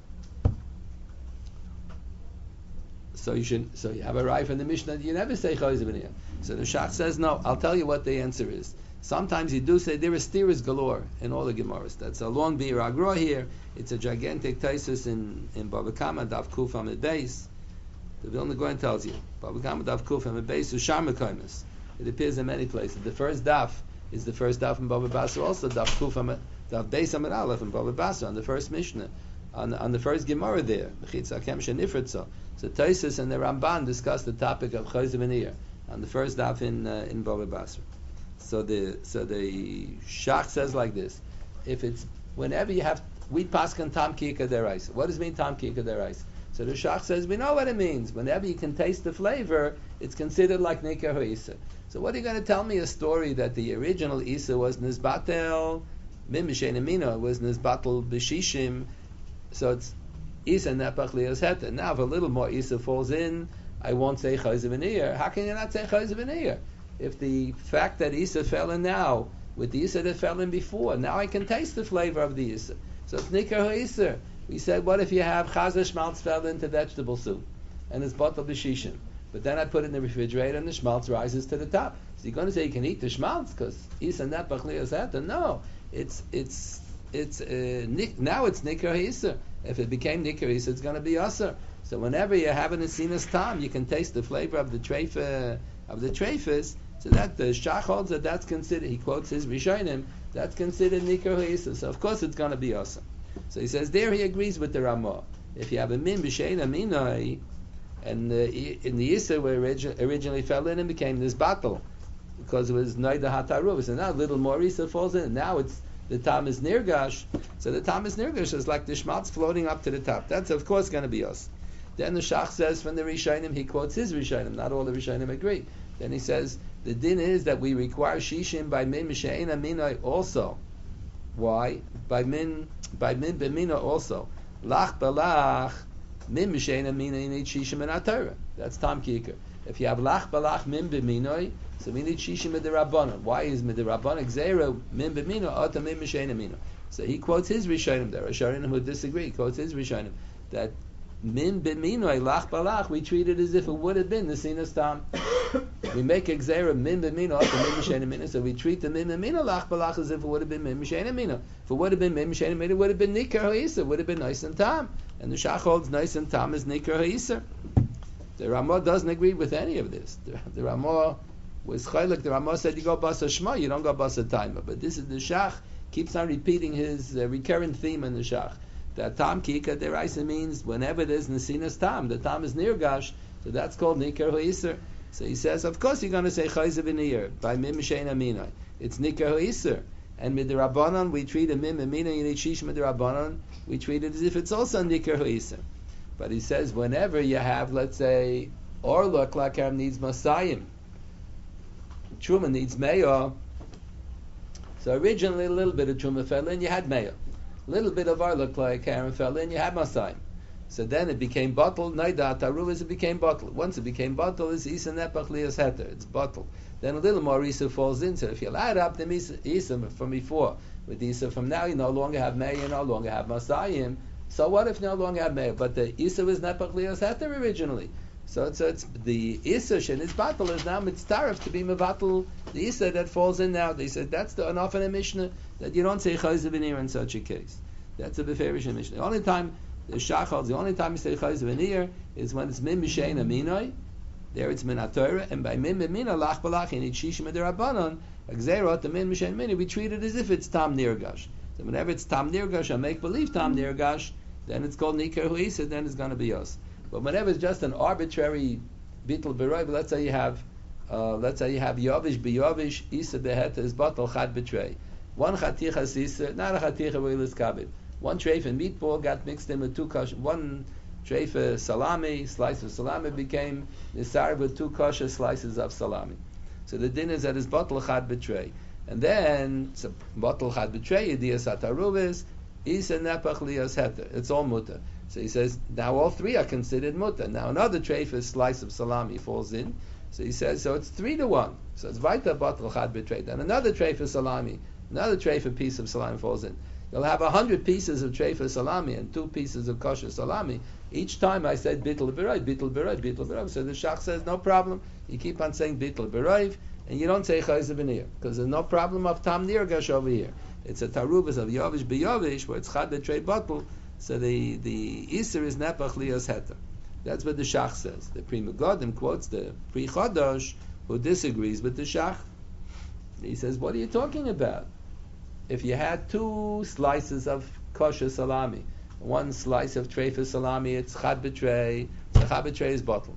So you should. So you have a right in the Mishnah. You never say chayz v'nir. So the Shach says no. I'll tell you what the answer is. Sometimes you do say there is steers galore in all the Gemaras. That's a long bir agra here. It's a gigantic taisus in in Bava Kama Daf Kuf Amid Beis. The Vilna Gaon tells you Bava Kama Daf Kuf Amid Beis Ushar Mekaymes. It appears in many places. The first daf is the first daf in Bava Basra. Also Daf Kuf Amid Daf Beis Amid Aleph in Bava Basra on the first Mishnah. On, on the first Gemara there, so Taisus and the Ramban discuss the topic of Chayz v'nir on the first daf in uh, in Bava Basra. So the so the Shach says like this: if it's whenever you have wheat paskan tam kika derais, what does it mean tam kika derais? So the Shach says we know what it means. Whenever you can taste the flavor, it's considered like nikah ha'isa. So what are you going to tell me a story that the original isa was nizbatel mim b'shein amino was nizbatel b'shishim? So it's Isa Nepach Lias Heta. Now if a little more Isa falls in, I won't say Chayz v'nir. How can you not say Chayz v'nir? If the fact that Isa fell in now, with the Isa that fell in before, now I can taste the flavor of the Isa. So it's Nikar HaIsa. We said, what if you have Chazer Schmaltz fell into vegetable soup, and it's Batal B'shishim, but then I put it in the refrigerator and the Schmaltz rises to the top. So you're going to say you can eat the Schmaltz because Isa Nepach Lias Heta? No. It's, it's, It's uh, now it's nikar ha'isa. If it became nikar ha'isa, it's going to be aser. So whenever you have an asinas tam, you can taste the flavor of the treifa of the treifas. So that the Shach holds that that's considered, he quotes his Rishonim, that's considered Nikar Ha'isa. So of course it's going to be awesome. So he says there he agrees with the Ramah. If you have a min b'shein aminai, and the, in the Issa where origi- originally fell in and became this battle, because it was Naida Hataruv, so now a little more Issa falls in, and now it's the Tam is Nirgash, so the Tam is Nirgash is like the Shmatz floating up to the top. That's of course going to be us. Then the Shach says from the Rishonim, he quotes his Rishonim, not all the Rishonim agree. Then he says, the din is that we require Shishim by min b'shein aminai also. Why? By min, by min b'mina also. Lach balach, min b'shein aminai, you need Shishim in Atara. That's Tam Kikar. If you have lach balach min b'minoi, so we need Shishim midirabbanan. Why is midirabbanan? Gzeira min b'mina, ata min b'shein amina. So he quotes his Rishonim there. Rishonim who disagree, quotes his Rishonim, that min b'minoi, lach balach, we treat it as if it would have been the Sinas Tam. We make a gzeira min b'mina, ata min b'shein amina, so we treat the min b'mina, lach balach, as if it would have been min b'shein amina. If it would have been min b'shein amina, it would have been nikar ha'isa, it would have been nice and tam. And the Shach holds nice and tam is nikar ha'isa. The Ramah doesn't agree with any of this. The, the Ramah was chaylik. The Ramah said you go basa shma, you don't go basa taima. But this is the Shach keeps on repeating his uh, recurrent theme in the Shach. That tam kika deraisa means whenever there's nesinas tam, the tam is nirgash, so that's called nikar ha'isr. So he says, of course you're going to say chayzav in here by mim shein aminai. It's nikar ha'isr. And midrabanan we treat a mim amina, you need shish midrabanan, we treat it as if it's also nikar ha'isr. But he says whenever you have, let's say, Orla Klakam needs Masayim, Truma needs Mayo. So originally a little bit of Truma fell in, you had Mayo. A little bit of Orla Klakam fell in, you had Masayim. So then it became bottled. Naida Taruvis, it became bottled. Once it became bottled, it's Isa Nepach Lias Heter. It's bottled. Then a little more Isa falls in. So if you add up the Isa, Isa from before with Isa from now, you no longer have Mayo, you no longer have Masayim. So what if no longer have Meir? But the Isa was Nepach Lios Heter originally. So it's, so it's the Isa Shen is Batal is now mitzaref to be Mevatal, the Isa that falls in now. They said that's the enough in a Mishnah that you don't say Chayz V'nir in such a case. That's a Beferish Mishnah. The only time the Shach holds, the only time you say Chayz V'nir is when it's Min B'Shein Aminoi. There it's Min HaTorah, and by Min B'Mina Lach Balach, you need Shishim D'Rabbanon, Agzerot, the Min B'Shein Mini, we treat it as if it's Tam Nirgash. So whenever it's Tam Nirgash, I make believe Tam Nirgash, then it's called Nikar Huisa, then it's going to be us. But whenever it's just an arbitrary bittul beroy, let's say you have, uh, let's say you have Yovish beyovish, Isa beheta is batal chad betray. One chaticha sisa, not a chaticha w'ilis kabit. One treif and meatball got mixed in with two kosher. One treif of salami, slice of salami became nisar with two kosher slices of salami. So the din is that it's batal chad betray. And then, so batal chad betray, yediyas ataruvis, Isa nepach lias heter. It's all mutter. So he says now all three are considered mutter. Now another treif slice of salami falls in. So he says so it's three to one. So it's vaita batal chad betrayed. And another treif salami, another treif piece of salami falls in. You'll have a hundred pieces of treif salami and two pieces of kosher salami. Each time I said bittul beroiv, bittul beroiv, bittul beroiv. So the Shach says no problem. You keep on saying bittul beroiv, and you don't say chayz v'nir because there's no problem of tam nirgash over here. It's a tarubas of yovish beyovish where it's chad betrei bottle. So the the iser is nepach lios heter. That's what the Shach says. The Pri Megadim quotes the Pri Chodosh who disagrees with the Shach. He says, "What are you talking about? If you had two slices of kosher salami, one slice of treif salami, it's chad betrei. The chad betrei is bottle.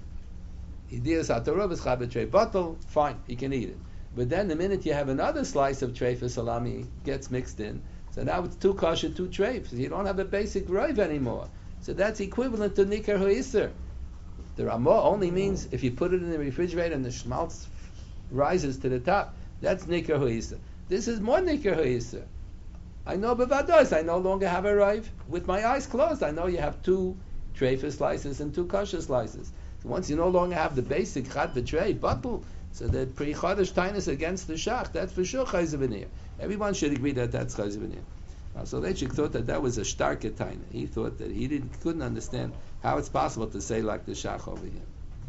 Idiyas atarov is chad betrei bottle. Fine, he can eat it." But then the minute you have another slice of treif salami gets mixed in, so now it's two kosher, two treif. You don't have a basic roiv anymore. So that's equivalent to nikar ha'isr. The Ramah only means if you put it in the refrigerator and the schmaltz rises to the top, that's nikar ha'isr. This is more nikar ha'isr. I know bevados, I no longer have a roiv. With my eyes closed, I know you have two treif slices and two kosher slices. So once you no longer have the basic chad v'trei, bottle, so the Pri Chodesh Tainus against the Shach, that's for sure Chayz V'nir. Everyone should agree that that's Chayz V'nir. Now, so Leitchik thought that that was a starke Taina. He thought that he didn't, couldn't understand how it's possible to say like the Shach over here.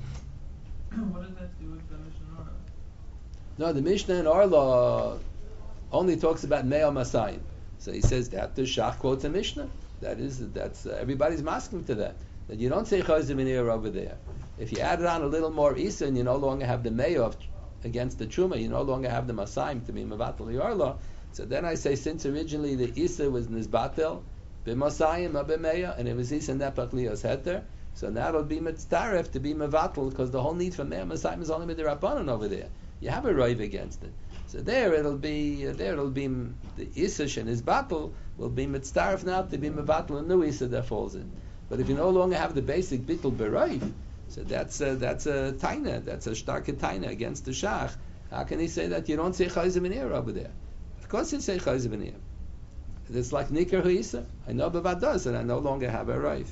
What does that do with the Mishnah and Orla? No, the Mishnah and Orla only talks about Meo Masayim. So he says that the Shach quotes a Mishnah. That is, that's uh, everybody's masking to that. That you don't say Chayz V'nir over there. If you added on a little more Isa and you no longer have the Mayo of against the truma. You no longer have the masayim to be mevatel yarla. So then I say, since originally the isa was nizbatel b'masayim abemeya, and it was isa nepach lios heter, so now it'll be mitzaref to be mevatel, because the whole need for meya masayim is only with the rabbanon over there. You have a rive against it. So there it'll be uh, there it'll be the isa and his battle will be mitzaref now to be mevatel a new isa that falls in. But if you no longer have the basic bittul b'rive, so that's a, that's a taina, that's a starke taina against the shach. How can he say that you don't say chayzer b'nir over there? Of course you say chayzer b'nir. It's like nikar ha'isa. I know b'vad does, and I no longer have a rive.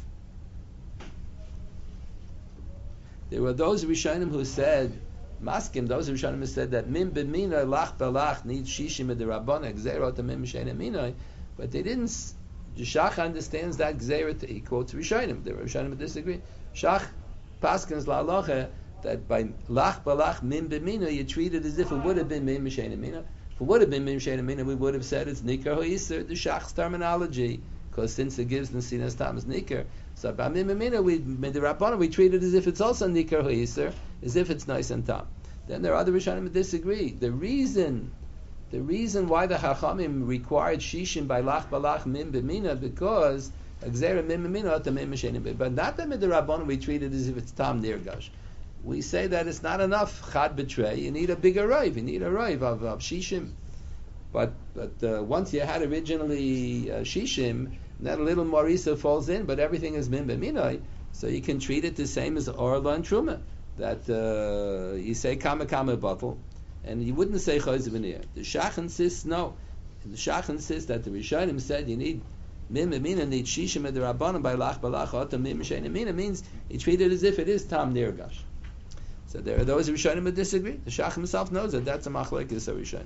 There were those Rishonim who said, Maskim, those Rishonim who said that Mim b'minoi lach b'lach needs shishim b'derabbanah, gzerot mim b'sheina minoi, but they didn't, the Shach understands that gzerot, he quotes Rishonim, the Rishonim disagree. Shach paskins la'alocha, that by lach b'lach mim b'minoi, you treat it as if it would have been mim b'sheina minoi. If it would have been mim b'sheina minoi, we would have said it's nikar ha'isr, the Shach's terminology, because since it gives Nesinas Tam as nikar, so by mim b'minoi, we, midrabbanah, we treat it as if it's also nikar ha'isr, as if it's nice and tam. Then there are other Rishonim who disagree. The reason, the reason why the Chachamim required shishim by lach balach mim b'mina, because gzera mim b'mina to mim b'shenim, but not that midrabbanah we treat it as if it's tam nirgash. We say that it's not enough chad betray. You need a bigger rive. You need a rive of, of shishim. But but uh, once you had originally uh, shishim, then a little marisa falls in, but everything is mim b'minai, so you can treat it the same as orla and truma. That uh, you say kama kama bottle, and you wouldn't say chayzer b'nir. The Shach insists no. The Shach insists that the Rishonim said you need mim b'mina, need shishim and the rabbanim by lach balach ota mim b'sheina mina, means you treat it as if it is tam nirgash. So there are those Rishonim who disagree. The Shach himself knows that that's a machlekes of Rishonim. Is that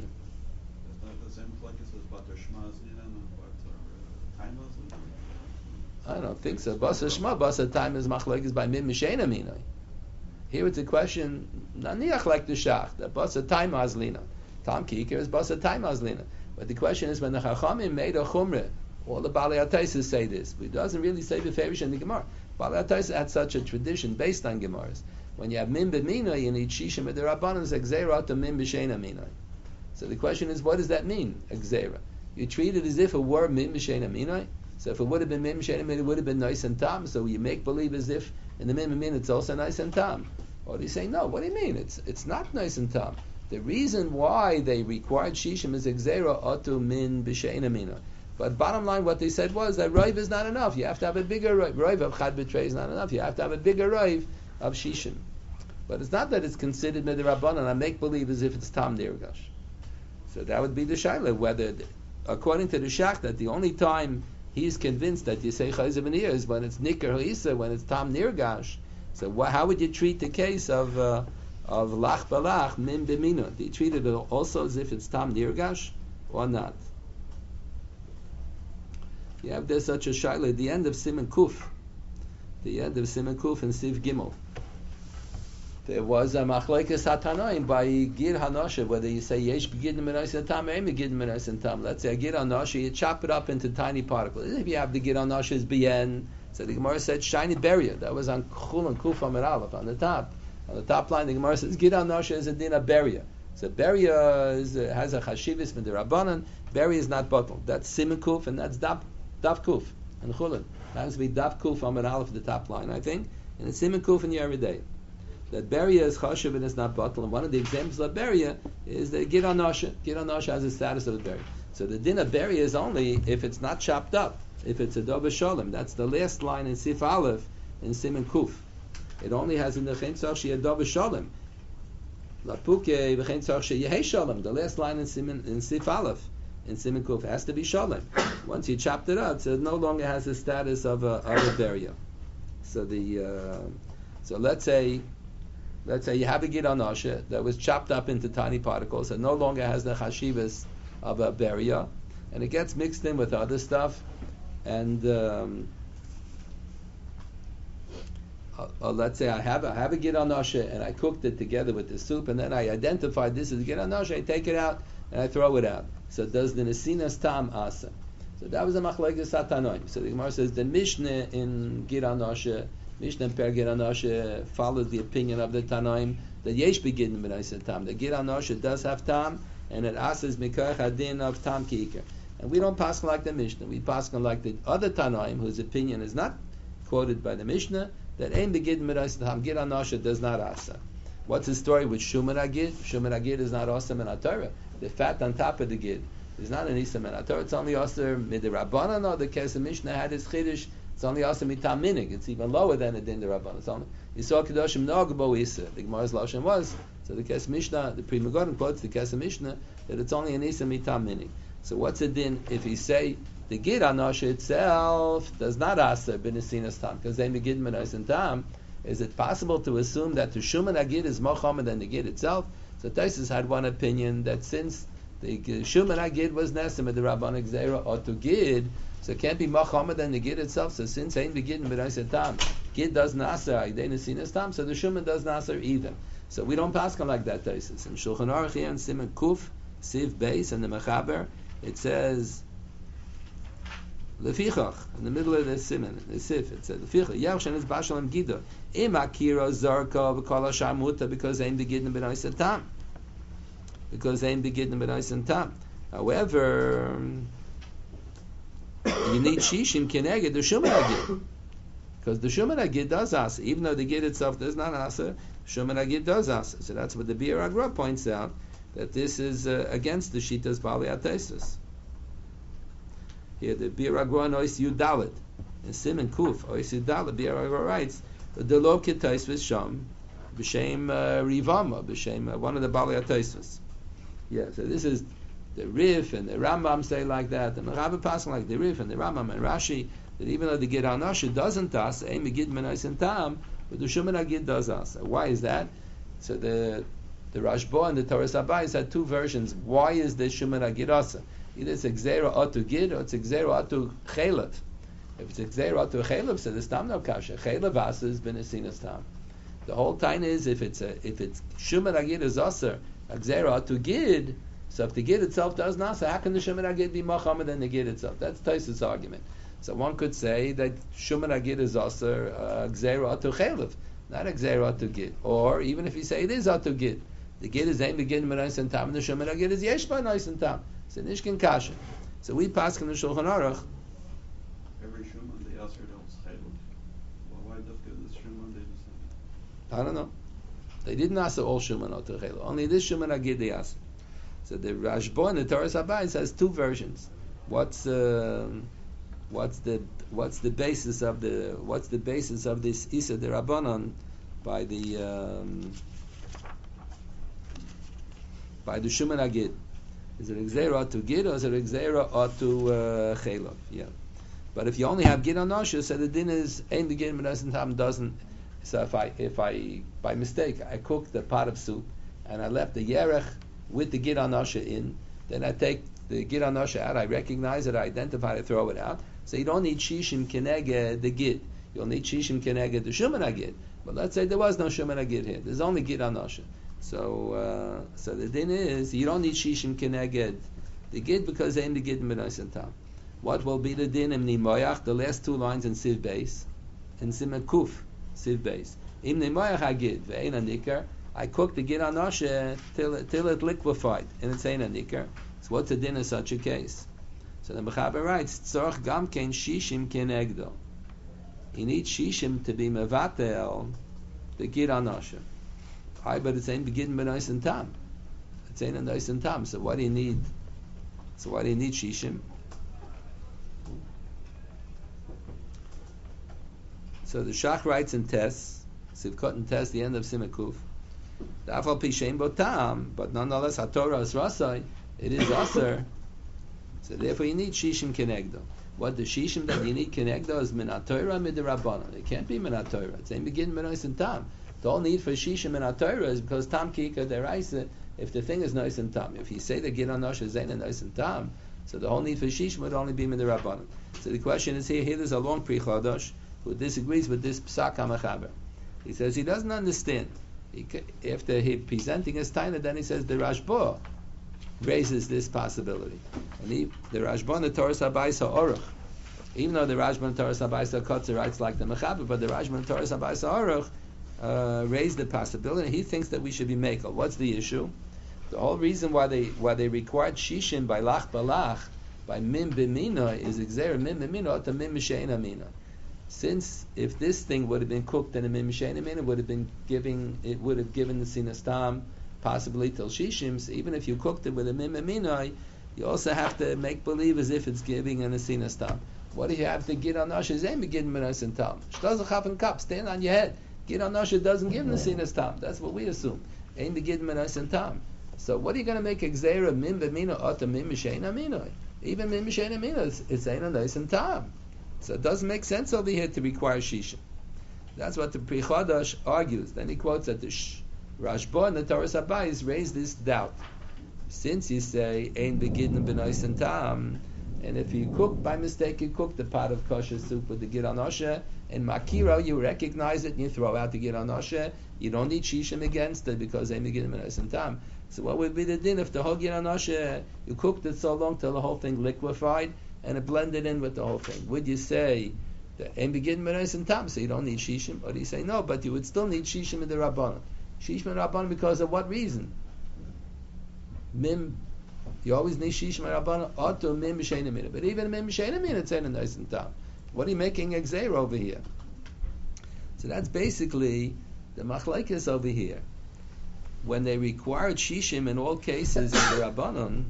the same machlekes as Bater Shma Zninan and Bater Taima Zninan? I don't think so. Basa Shma, Basa time is machlekes by mim b'sheina mina. Here it's a question, naniach like the Shach, that basa time azlina. Tam kikir is basa time azlina. But the question is, when the Chachamim made a chumrah, all the Balei HaTaisus say this, but it doesn't really say beferish in the Gemara. Balei HaTaisus had such a tradition based on Gemaras. When you have min b'mina, you need shishim b'derabbanan, exera to min b'sheina mina. So the question is, what does that mean, exera? You treat it as if it were min b'sheina mina. So if it would have been min b'sheina mina, it would have been nice and tam. So you make believe as if in the min b'mina it's also nice and tam. Or do you say, no, what do you mean? It's it's not nice and tam. The reason why they required shishim is exera atu min b'sheina mina. But bottom line, what they said was that rive is not enough. You have to have a bigger rive. Rive of chad betray is not enough. You have to have a bigger rive of shishim. But it's not that it's considered midrabbanan. I make believe as if it's tam nirgash. So that would be the shaila, whether, according to the Shach, that the only time he's convinced that you say chayzer b'nir is when it's nikar ha'isa, when it's tam nirgash. So wh- how would you treat the case of uh, of lach balach mim b'mina? Do you treat it also as if it's tam nirgash or not? You have there's such a shaila at the end of Siman Kuf, the end of Siman Kuf and Siv Gimel. There was a machlekes hatanoim by gir hanosha, whether you say yesh begid menos and tam or begid menos and tam. Let's say a gir hanosha, you chop it up into tiny particles. If you have the gir hanosha's bien, so the Gemara said shiny beria. That was on Chul and Kuf Amid Aleph on the top. On the top line, the Gemara says gir hanosha is a din of beria. So beria is, uh, has a chashivus midirabanan. Beria is not bottled. That's Siman Kuf and that's daf daf Kuf and Chulin. That has to be daf Kuf Amid Aleph the top line, I think, and it's Siman Kuf and Yeridei. That beria is chashiv and it's not bottled. And one of the examples of beria is that gir hanosha. Gir hanosha has the status of the beria. So the din of beria is only if it's not chopped up. If it's a dova shalom, that's the last line in Sif Aleph in Siman Kuf. It only has in the chen tzach she a dova shalom. Lapuke v'chen tzach she yehei shalom. The last line in Siman in Sif Aleph in Siman Kuf has to be shalom. Once you chopped it up, so it no longer has the status of a of a beria. So the uh, so let's say. Let's say you have a gir hanosha that was chopped up into tiny particles and no longer has the chashivas of a beria, and it gets mixed in with other stuff, and um, uh, uh, let's say I have a, I have a gir hanosha and I cooked it together with the soup, and then I identified this as gir hanosha. I take it out and I throw it out. So does the nesinas tam asa? So that was a machlekes hatanoim. So the Gemara says the Mishnah in gir hanosha. Mishnah per gir hanosha follows the opinion of the Tanoim that yesh begidin b'noisen tam. The gid anosha does have tam, and it asks mikoach hadin of tam kiker. And we don't pass like the Mishnah. We pass like the other Tanaim, whose opinion is not quoted by the Mishnah, that ein begidin b'noisen tam. Gid anosha does not asa. What's the story with Shuman Agid? Shuman Agid is not awesome in Torah. The fat on top of the gid is not an isam in Torah. It's only awesome mid the Rabbanan, or the Kesef Mishnah had his chiddush. It's only awesome mitam minig. It's even lower than the din the Rabbanan. It's only Yisrael Kedoshim Nogbo Isa. The Gemara's lashon was so the Kesef Mishnah, the Pri Megadim quotes the Kesef Mishnah that it's only an isam mitam minig. So what's the din if you say the gid anosha itself does not asa b'nesinas tam because they begid menos and tam? Is it possible to assume that to Shuman Agid is more common than the Gid itself? So Taisus had one opinion that since the Shuman Agid was Nesim at the Rabban Gzeira or to Gid, so it can't be more common than the Gid itself. So since Ein Begid and B'nai Tam, Gid does Nasar, Aydei Nesinas Tam, so the Shuman does Nasar either. So we don't pass on like that Taisus. In Shulchan Aruch here in Siman Kuf, Siv Beis, and the Mechaber, it says, Lefichach, in the middle of the siman, the sif, it said Lefichach. Yavshan is bashalam gida. Im akira zarka v'kol hashar muta because aim begidin b'nais tam. Because aim begidin b'nais tam. However, you need shishim keneged the shuman agid because the shuman agid does asa, even though the gid itself does not asa. Shuman agid does asa. So that's what the Bir Agra points out that this is uh, against the shitas bali atesis. Here the Bir Agro Ois Yudalit in Siman Kuf Ois Yudalit Bir Agro writes that the lo kitaisvis sham b'shem Rivama b'shem uh, one of the Bali Ataisvis. Yeah, so this is the Rif and the Rambam say like that, and the Rabbi passing like the Rif and the Rambam and Rashi that even though the Gid Hanasha doesn't us, Ein Megid Menais and Tam, but the Shuman Agid does us. Why is that? So the the Rashba and the Torah Sabayis had two versions. Why is the Shuman Agid asa? Either it's a Gzeira Atu Gid or it's a Gzeira Atu Chelev. If it's a Gzeira Atu Chelev, so there's Tam no Kasha. Chelev Asa has been a Sinas Tam. The whole time is if it's a if it's Shuman Agid is Aser, a Gzeira Atu Gid, so if the Gid itself does Nasa, how can the Shuman Agid be Mohammed than the Gid itself? That's Taisus' argument. So one could say that Shuman Agid is Aser, uh, Gzeira Atu Chelev, not a Gzeira Atu Gid. Or even if you say it is Atu Gid, the Gid is Ein Begin Menais and Tam, and the Shuman Agid is Yesh Menais and Tam. So Nishkin Kasha. So we pass in the Shulchan Aruch. Every Shuman they ask her else Chaylev. Well, why does this Shuman they just? I don't know. They didn't ask all Shuman or Chaylev. Only this Shuman Agid they asked. So the Rashba in the Torah Sabayis has two versions. What's uh, what's the what's the basis of the what's the basis of this Isa de Rabbanon by the um, by the Shuman Agid? Is it a Gzeira to Gid or is it a Gzeira to uh, Chelav? Yeah. But if you only have Gid on Nosha, so the din is Ein Begin B'nai Tam doesn't. So if I if I by mistake I cooked the pot of soup and I left the Yerech with the Gid on Nosha in, then I take the Gid on Nosha out. I recognize it, I identify it, throw it out. So you don't need Shishim Keneged the Gid. You'll need Shishim Keneged the Shuman Agid. But let's say there was no Shuman Agid here. There's only Gid on Nosha. So, uh, so the din is you don't need shishim keneged the gid because they aim the gid b'nais and tam. What will be the din im nimoyach? The last two lines in siv beis in siman kuf siv beis. Im nimoyach agid ve'ein anikar. I cooked the gid anoshe till till it liquefied and it's ein anikar. So what's the din in such a case? So the Mechaber writes tzorch gam ken shishim kenegdo. You need shishim to be mevatel the gid anoshe. Hi, but it's ain't begin b'nais and tam. It's ain't a nice and tam. So why do you need? So why do you need shishim? So the Shach writes in Tes, Sivkot and Tes, the end of Simakuf. Dafal pishem botam, but nonetheless haTorah is rasai. It is aser. So therefore you need shishim kenegdo. What the shishim that you need kenegdo is min haTorah mid Rabbanan. It can't be min haTorah. It's ain't begin b'nais and tam. The whole need for shishim and Torah is because tam kika deraisa. If the thing is nice and tam, if you say the gid anosh is ain't nice and tam, so the whole need for shishim would only be in the rabbanon. So the question is here. Here there's a long pri chodosh who disagrees with this psak hamachaber. He says he doesn't understand. He, after he presenting his taina, then he says the Rashba raises this possibility, and he, the Rashba in the Torah Sabayis ha'oruch. Even though the Rashba in the Torah Sabayis ha'kotzer writes like the mechaber, but the Rashba in the Torah Sabayis ha'oruch uh, raised the possibility. He thinks that we should be mekel. What's the issue? The whole reason why they why they required shishim by lach balach by mim b'mina is exer mim b'mina to mim she'ena mina. Since if this thing would have been cooked in a mim she'ena mina, it would have been giving it would have given the sinastam possibly till shishim. So even if you cooked it with a mim b'mina, you also have to make believe as if it's giving an sinastam. What do you have to get on Nasha? Zayn begin menos and tam. Shtazach hafen cup. Stand on your head. Get on Nasha doesn't give the sinas tam. That's what we assume. Aim begin menos and tam. So what are you going to make exera mim b'mina ata mim m'shein amina? Even mim m'shein amina, it's ain menos and tam. So it doesn't make sense over here to require shishim. That's what the Pri Chadash argues. Then he quotes that the Sh- Rashba and the Torah Sabayis raise this doubt. Since you say ain begin menos and tam. And if you cook by mistake, you cook the pot of kosher soup with the giran oshe, and makira, you recognize it and you throw out the giran oshe. You don't need shishim against it because they begin menos and tam. So what would be the din if the whole giran oshe you cooked it so long till the whole thing liquefied and it blended in with the whole thing? Would you say that and begin menos and tam, so you don't need shishim? Or do you say no, but you would still need shishim in the rabbanon? Shishim in the rabbanon because of what reason? Mim. You always need shishim rabbanon auto mim b'shein amina, but even mim b'shein amina it's in a nice and tam. What are you making exer over here? So that's basically the machlekes over here. When they required shishim in all cases in the rabbanon,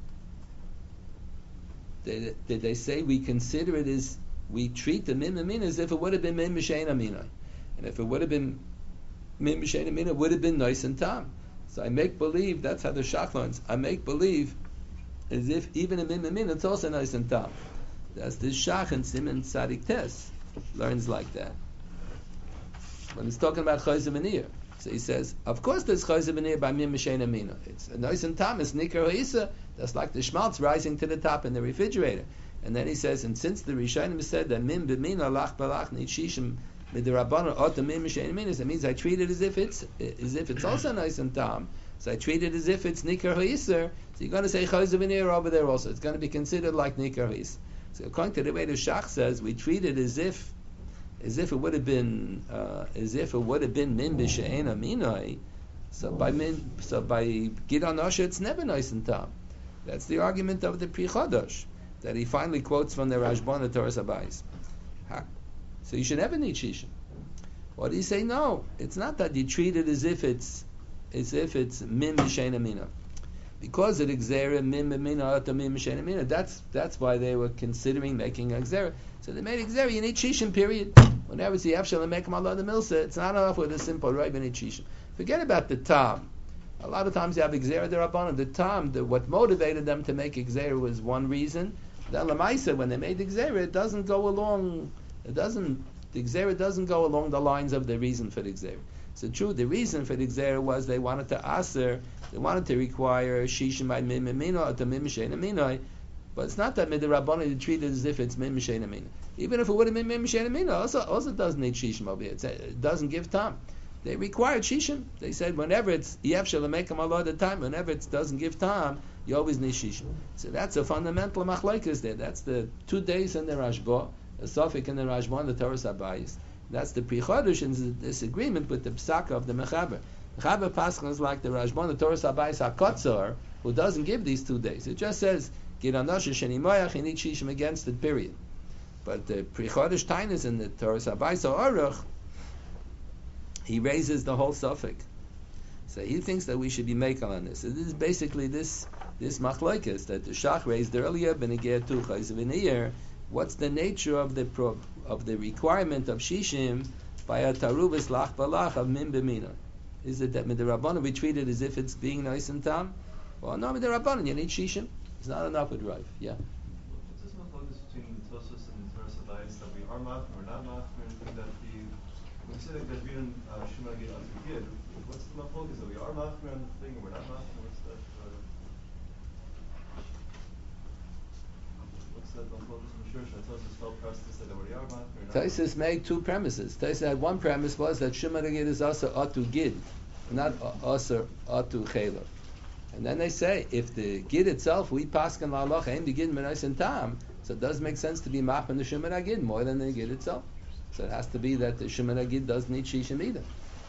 did they, they say we consider it as we treat the mim amina as if it would have been mim b'shein amina, and if it would have been mim b'shein amina, it would have been nice and tam. So I make believe, that's how the Shach learns, I make believe as if even a mim amin, it's also nice and tam. That's the Shach and Simon Tzadik Tes learns like that. When he's talking about Chayzer Benir, so he says, of course there's Chayzer Benir by mim m'shein amina. It's a nice and tam, it's nikar ha'isa, that's like the schmaltz rising to the top in the refrigerator. And then he says, and since the Rishonim said that mim b'mina lach balach need shishim with the Rabbanon auto mim m'shein amina, that means I treat it as if it's as if it's also nice and tam. So I treat it as if it's nikar ha'isa. So you're going to say Chayzer Benir over there also. It's going to be considered like nikar ha'isa. So according to the way the Shach says, we treat it as if as if it would have been uh, as if it would have been min b'she'en aminoi. So by min, so by Gidan Osher, it's never nice and tam. That's the argument of the Pri Chadash that he finally quotes from the Rashban and Torah Sabayis. So you should never need shishim. What do you say? No, it's not that you treat it as if it's as if it's min b'she'en amina. Because it exera mim b'mina ata mim b'she'en amina. That's that's why they were considering making exera. So they made exera. You need shishim. Period. Whenever it's the afshal and make them Allah the milsa, it's not enough with a simple right. You need shishim. Forget about the tam. A lot of times you have exera derabbanan. The tam, the, what motivated them to make exera was one reason. Then lamaisa, when they made exera, it doesn't go along. It doesn't. The exera doesn't go along the lines of the reason for the exera. So true, the reason for the exera was they wanted to aser, they wanted to require shishim by mim amino at the mim shein amino. But it's not that midrabanan to treat it as if it's mim shein amino. Even if it would have been mim shein amino, also also doesn't need shishim over here. It's, it doesn't give time. They required shishim. They said whenever it's yef shalamekem Allah the time, whenever it doesn't give time, you always need shishim. So that's a fundamental machlokes there. That's the two days in the Rashba, the Safik in the Rashba, and the Torah Sabayis. That's the Pri Chadash in disagreement with the Psaka of the Mechaber. Mechaber Paschal is like the Rashban, the Torah Sabayis HaKotzor, who doesn't give these two days. It just says, Giran Osher Sheni Moyach, you need Shishim against it, period. But the Pri Chadash Tainis in the Torah Sabayis HaOruch, he raises the whole suffix. So he thinks that we should be making on this. So this is basically this this machlokes that the Shach raised earlier, Benegeh Tu Chayz V'Neir. What's the nature of the pro, of the requirement of shishim by a tarubas lach balach of mim b'mina? Is it that with the rabbanon we treat it as if it's being nice and tam? Well, no, with the rabbanon you need shishim. It's not enough with rife. Yeah. What's this focus between the Tosos and the Torah Sabayis that we are machmir or not machmir, and that the when we say that there's been shema gid as we did, what's the focus that we are machmir on the thing and we're not machmir? What's that? Uh, what's that focus? Taisus made two premises. Taisus had one premise was that Shema Gid is also Atu Gid, not also Atu Chela. And then they say if the Gid itself we paskan la'alach aim the Gid menais and tam, so it does make sense to be mach in the Shema Gid more than the Gid itself. So it has to be that the Shema Gid doesn't need shishim either.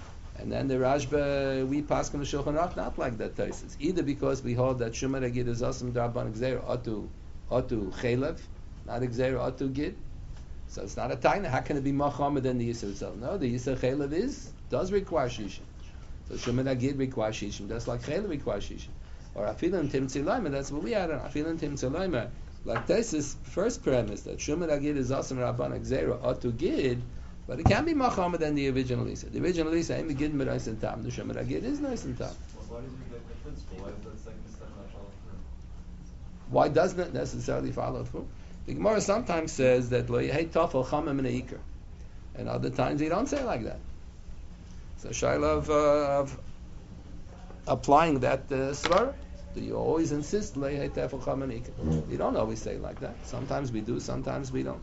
And then the Rashba, we pass on the Shulchan Aruch not like that Taisus. Either because we hold that Shumar Agid is Asam Darban Gzeir Atu Atu Chelev, not Gzeir Atu Gid. So it's not a Taina. How can it be Machamed than the Yisr itself? No, the Yisr Chelev is, does require Shishim. So Shumar Agid requires Shishim, just like Chelev requires Shishim. Or Afilim Tim Tzilaymer, that's what we had on Afilim Tim Tzilaymer. Like Taisus' first premise, that Shumar Agid is Asam Darban Gzeir Atu Gid, but it can be Machamed than the original Lisa. The original Lisa, Amy Gid Merais and Tam. The Shumar Agid is nice and Tam. Why does it get the principle? Why does that second step not follow through? Why doesn't it necessarily follow through? The Gemara sometimes says that Lo Yehei Tafel Chamim in Eikar, and other times they don't say it like that. So Shaila of, uh, of applying that uh, svara, do you always insist Lo Yehei Tafel Chamim in Eikar? You don't always say it like that. Sometimes we do, sometimes we don't.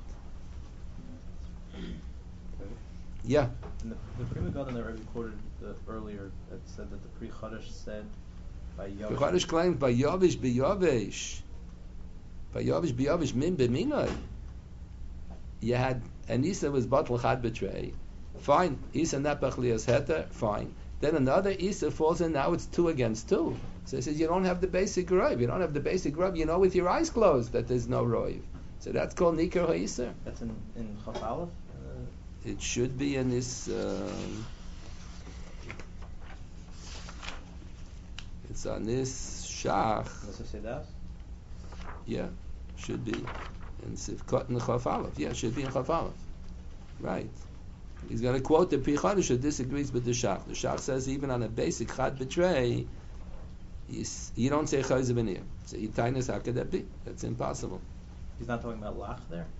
Yeah. And the, the Pri Megadim that Rebbe quoted uh, earlier that said that the Pri Chadash said by Yavish. Pri Chadash claims by Yavish b'Yavish, by Yavish b'Yavish min b'minoi. You had an Isa was batal chad betray. Fine, Isa nepach lias heter. Fine. Then another Isa falls in. Now it's two against two. So he says you don't have the basic roiv. You don't have the basic roiv. You know with your eyes closed that there's no roiv. So that's called nikar ha'isa. That's in in Chaf Aleph. It should be in this. Um, it's on this shach. Does it say that? Yeah, should be in Sivkot and Chaf Aleph. Yeah, should be in Chaf Aleph. Right. He's going to quote the Pri Chadash who disagrees with the shach. The shach says even on a basic chad betray, you don't say chayz v'nir. So yitainis, how could that be? That's impossible. He's not talking about lach there.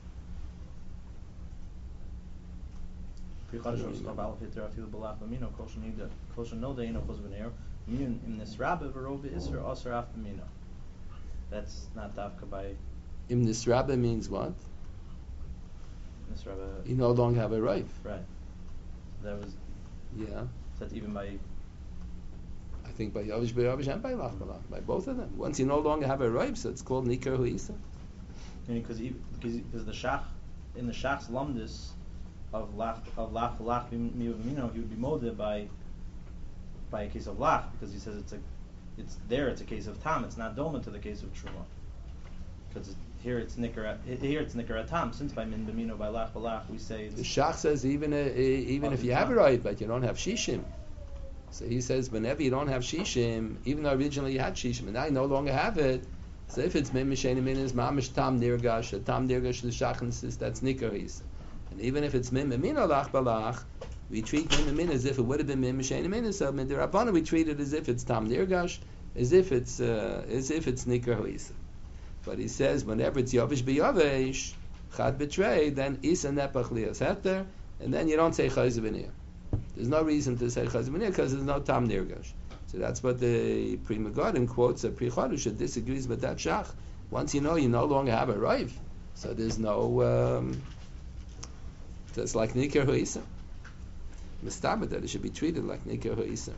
Pri Chadash was Chaf Aleph Hitler Afilu B'lach B'mino Kol Shenida Kol Shenoda Eino Chuz V'nir Min in this Rabbi V'rov V'Isr Asar Af B'mino. That's not Davka by Im Nisrabah means what? this Rabbi. You no longer have a right. Right. That was. Yeah. That's even by. I think by Yavish B'Yavish and by Lach B'Lach, by both of them. Once you no longer have a right, so it's called Nikar Hu'isa. Because because the Shach in the Shach's Lumdis of Lach of Lach Lach Mino, he would be molded by by a case of Lach because he says it's a it's there it's a case of Tam, it's not Doma to the case of Truma. Because here it's Nikar here it's Nikar Tam. Since by Min B'Mino by Lach B'Lach we say the Shach says even uh, even if you have a right, but you don't have Shishim. So he says whenever you don't have Shishim, even though originally you had Shishim and now you no longer have it. So if it's Min Misheni Min is Mamish Tam Nirgash, a Tam Nirgash the Shach insists that's Nikar Hisa. And even if it's Min Min Lach Balach, we treat Min Min as if it would have been Min Misheni Min. So Min Derabana we treat it as if it's Tam Nirgash, as if it's uh, as if it's Nikar Hisa. But he says whenever it's Yavish B'Yavish, Chad Betray, then Isa Nepach Lias Heter, and then you don't say Chayz V'nir. There's no reason to say Chayz V'nir because there's no Tam Nirgash. So that's what the Pri Megadim quotes a Pri Chadash that disagrees with that Shach. Once you know, you no longer have a Raiv. So there's no, um, so it's like Nikar Ha'isa. Mistabed that it should be treated like Nikar Ha'isa.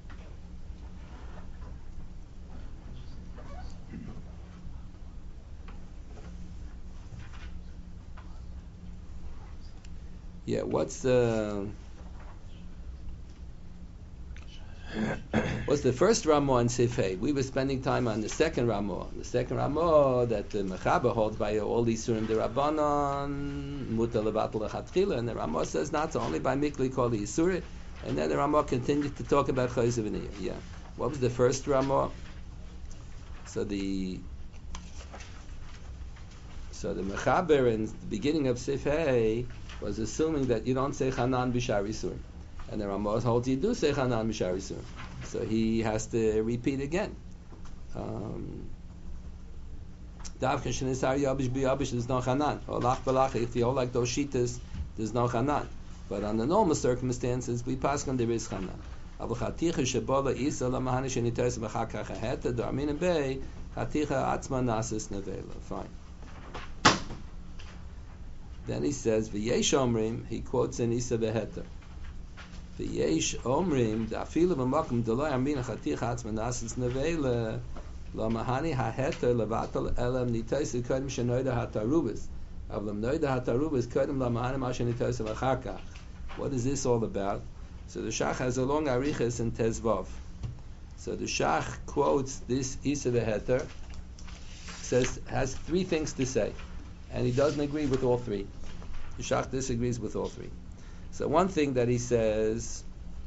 Yeah, what's the... What's the first Ramah in Sifei? We were spending time on the second Ramah. The second Ramah that the Mechaber holds by all these Surim the Rabbanon, Muta Levatel Lechatchila, and the Ramah says not so, only by Mikli Kol Yisuri, and then the Ramah continued to talk about Chayz V'niyah. Yeah. What was the first Ramah? So the so the Mechaber in the beginning of Sifei was assuming that you don't say Chanan B'Shar Yisurim. And the Ramah holds you do say Chanan Mishar Yisurim. So he has to repeat again. Davken Shenisar Yabish B'Yabish, there's no Chanan. Or Lach B'Lach, if you hold like those Shitas, there's no Chanan. But under normal circumstances, we pass on there is Chanan. Abu Chaticha Shebola Isa Lamahani Sheniteres V'Chakach Heta Darmin Bey Chaticha Atzma Nasis Nevela. Fine. Then he says V'Yesh Omrim. He quotes in Isa V'Heta. V'yesh omrim da'afilu b'makom d'lo yamin chaticha atzma nasis nevela lo mahani ha'heter levatal elam nitayse kodem shenoida hatarubas avlam noida hatarubas kodem lo mahani ma shenitayse v'charkach. What is this all about? So the Shach has a long arichas in Tezvav. So the Shach quotes this Isa V'Heter, says, has three things to say, and he doesn't agree with all three. The Shach disagrees with all three. So one thing that he says,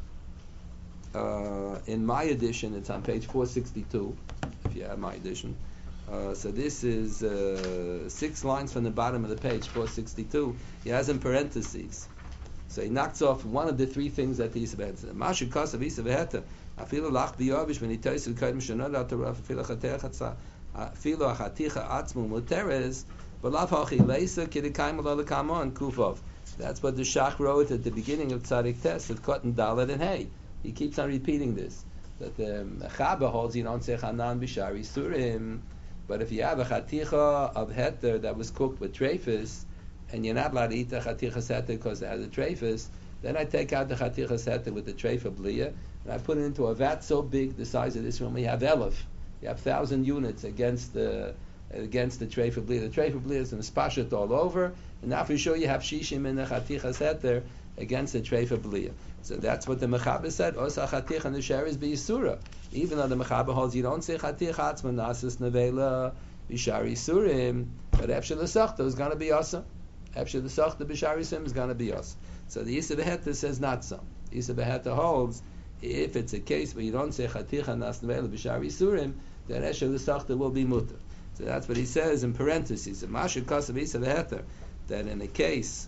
uh, in my edition, it's on page four sixty-two, if you have my edition. Uh, so this is uh, six lines from the bottom of the page, four sixty-two. He has in parentheses. So he knocks off one of the three things that the Isa V'Heter. Mashu kasav Isa V'Heter. Afilu lach biyavish when he tells you kadim shenod atorah afilu chater chatza afilu achaticha atzmu muteres b'lav hachi leisa kidikayim ala kamon kufov. That's what the Shach wrote at the beginning of Tzadik Tes at Cotton Dalet and Hay. He keeps on repeating this. That the Mechaber holds you don't say Hanan b'shari surim, but if you have a chaticha of heter that was cooked with treifus, and you're not allowed to eat the chaticha heter because it has a treifus, then I take out the chaticha heter with the treifa bliya, and I put it into a vat so big, the size of this room. We have elef, you have thousand units against the against the treifa bliya. The treifa bliya is in spashet all over, and now for sure you have shishim in the chaticha heter against the treifa bliya. So that's what the Mechaber said. Osa chaticha nesher is b'yisura. Even though the Mechaber holds you don't say chaticha atzma nasis nevela b'shari surim, but efshel l'sachta is going to be asa. Efshel l'sachta b'shari surim is going to be asa. So the Isa V'Heter says not so. The Isa V'Heter holds if it's a case where you don't say chaticha nas nevela b'shari surim, then efshel l'sachta will be mutter. So that's what he says in parentheses. Mashu kasav Isa V'Heter, that in a case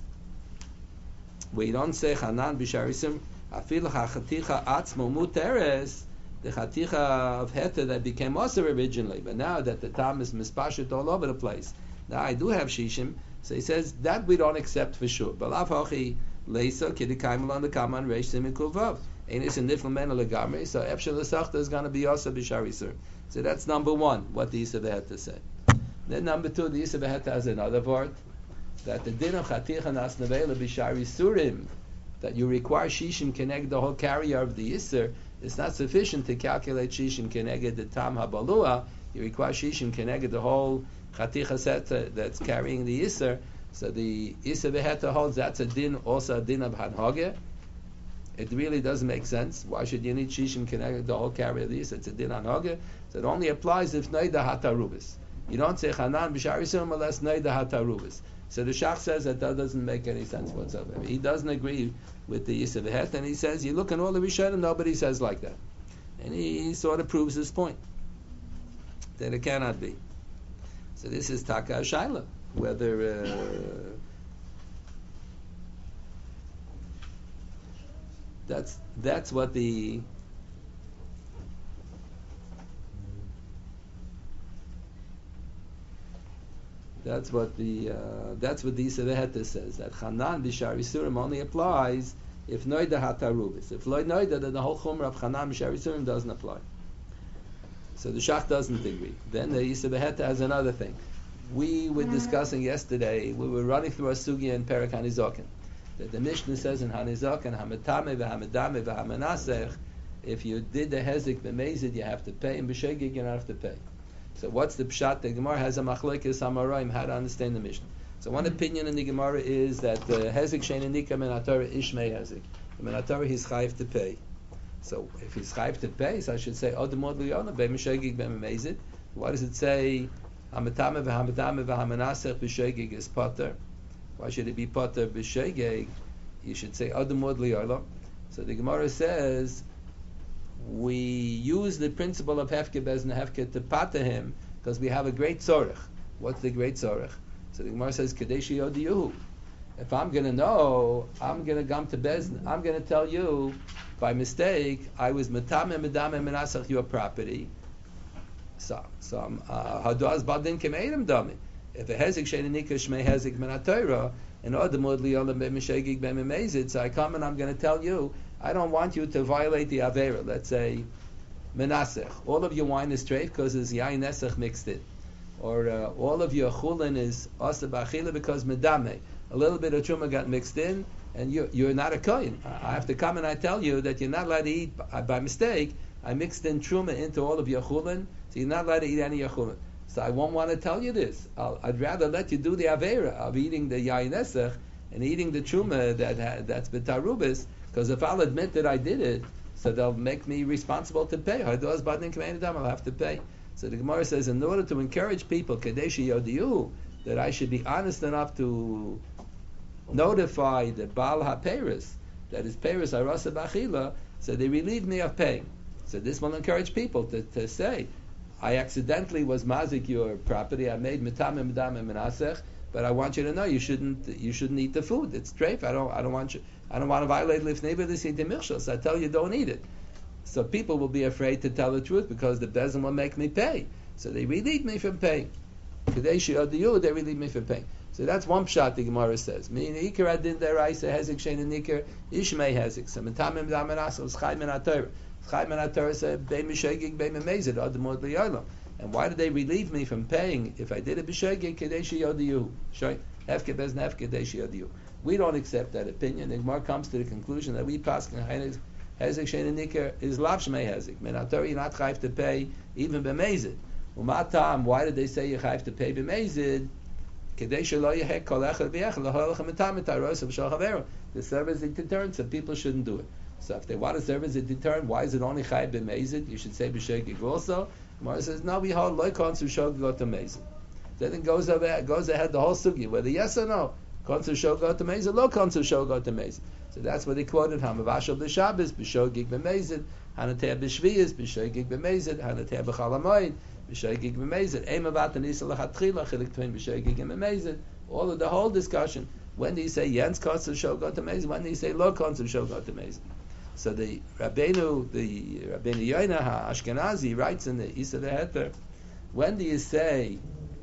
where you don't say Hanan b'sharisim, afilu hachaticha atzmo muteres, the chaticha of heter that became also originally, but now that the tam is mispashit all over the place, now I do have shishim, so he says that we don't accept for sure. Balav hachi leisa kidikayim alon the kaman reish simikul vav. Ain't this in different men legamri? So efshel l'sachta is going to be also b'sharisim. So that's number one, what the Isa V'Heter said. Then number two, the Isa V'Heter has another word, that the din of chaticha nas nevela b'shari surim, that you require shishim keneged the whole carrier of the yisr, it's not sufficient to calculate shishim keneged the tam habalua. You require shishim keneged the whole chaticha set that's carrying the yisr. So the Isa V'Heter holds that's a din, also a din of hanhage. It really doesn't make sense. Why should you need shishim keneged the whole carrier of the yisr? It's a din hanhage. So it only applies if neida hatarubis. You don't say chanan b'shari surim unless neida hatarubis. So the Shach says that that doesn't make any sense whatsoever. He doesn't agree with the Isa V'Heter, and he says, you look in all the Rishonim, nobody says like that. And he, he sort of proves his point, that it cannot be. So this is Taka Shaila, whether uh, that's that's what the That's what the uh, that's what the Isa V'Heter says, that Chanan b'shari surim only applies if noida hatarubis. If loy noida, then the whole chumrah of Chanan b'shari surim doesn't apply. So the Shach doesn't agree. Then the Isa V'Heter has another thing. We were discussing yesterday. We were running through a sugya in Perek Hanizoken, that the Mishnah says in Hanizoken, Hametame v'Hamedame v'Hamenasech, if you did the hezek b'mezid, you have to pay, and b'shegig you don't have to pay. So what's the pshat? The Gemara has a machlekes amaroim how to understand the Mishnah. So one opinion in the Gemara is that the hezek shein nika min haTorah ishmei hezek. Min haTorah he's chayiv to pay. So if he's chayiv to pay, so I should say odemod liyona b'meshegig b'mezid. Why does it say hametame v'hametame v'hamenasech b'shegig is potter? Why should it be potter b'shegig? You should say odemod liyona. So the Gemara says, we use the principle of hefke bezna hefke to pata him because we have a great tzorech. What's the great tzorech? So the Gemara says kadeshi yodiyuhu. If I'm going to know, I'm going to come to bezna. I'm going to tell you by mistake I was metame medame menasach your property. So so hadoaz badin kemeidem dami. If a hezek sheininika shmei hezek min haTorah and odemod liyolam b'mishegig b'memezid, so I come and I'm going to tell you, I don't want you to violate the Avera. Let's say, Menasech. All of your wine is treif because there's Yain Nesech mixed in. Or uh, all of your chulin is Asa B'achila because Medame. A little bit of Truma got mixed in, and you're, you're not a Kohen. I have to come and I tell you that you're not allowed to eat, by, by mistake, I mixed in Truma into all of your chulin, so you're not allowed to eat any of your chulin. So I won't want to tell you this. I'll, I'd rather let you do the Avera of eating the Yain Nesech and eating the Truma that, that's B'tarubis, Because if I'll admit that I did it, so they'll make me responsible to pay. I'll have to pay. So the Gemara says, in order to encourage people, Kadeshi Yodiyu, that I should be honest enough to notify the Baal HaPeres, that is Peres Arasa Bachila, so they relieve me of paying. So this will encourage people to, to say, I accidentally was mazik your property, I made mitamim damim menasech, but I want you to know you shouldn't you shouldn't eat the food. It's treif. I don't I don't want you I don't want to violate lifnei b'disi demilshel. So I tell you don't eat it. So people will be afraid to tell the truth because the bezin will make me pay. So they relieve me from paying. Kadeshi Odiyu, they relieve me from paying. So that's one pshat the Gemara says. Meaning ikar adin deraisa hezek shein nikar ishmei hezek. So mitamim damim menasech schayim min haTorah. Schayim min haTorah said bein mishegig bein memezid adamot liyolam. And why did they relieve me from paying if I did it b'shegeg kadeshi yodiyu? Shoy hefke bez nef kadeshi yodiyu. We don't accept that opinion. The Gemara comes to the conclusion that we paskin hezek shein nikar is lav shmei hezek. Min haTorah you're not chayv to pay even b'mezid. Umatam, why did they say you chayv to pay b'mezid? The serve as a deterrent, so people shouldn't do it. So if they want to serve as a deterrent, why is it only chayv b'mezid? You should say b'shegig also. Gemara says no. We hold loy konsu shogot to mezid. Then it goes over, goes ahead the whole sugi whether yes or no. Konsu shogot to mezid, lo konsu shogot to mezid. So that's what they quoted. Hamavashal b'Shabbos b'shogig b'mezid, hanatea b'shviyas b'shogig b'mezid, hanatea b'chalamoid. B'shegig b'mezid, aim about the nisa lachatchila, chilik between b'shegig and b'mezid. All of the whole discussion. When do you say Jens konsu shogot to mezid? When do you say lo konsu shogot to mezid? So the Rabbeinu, the Rabbeinu Yoina HaAshkenazi writes in the Isa Ve'eter, when do you say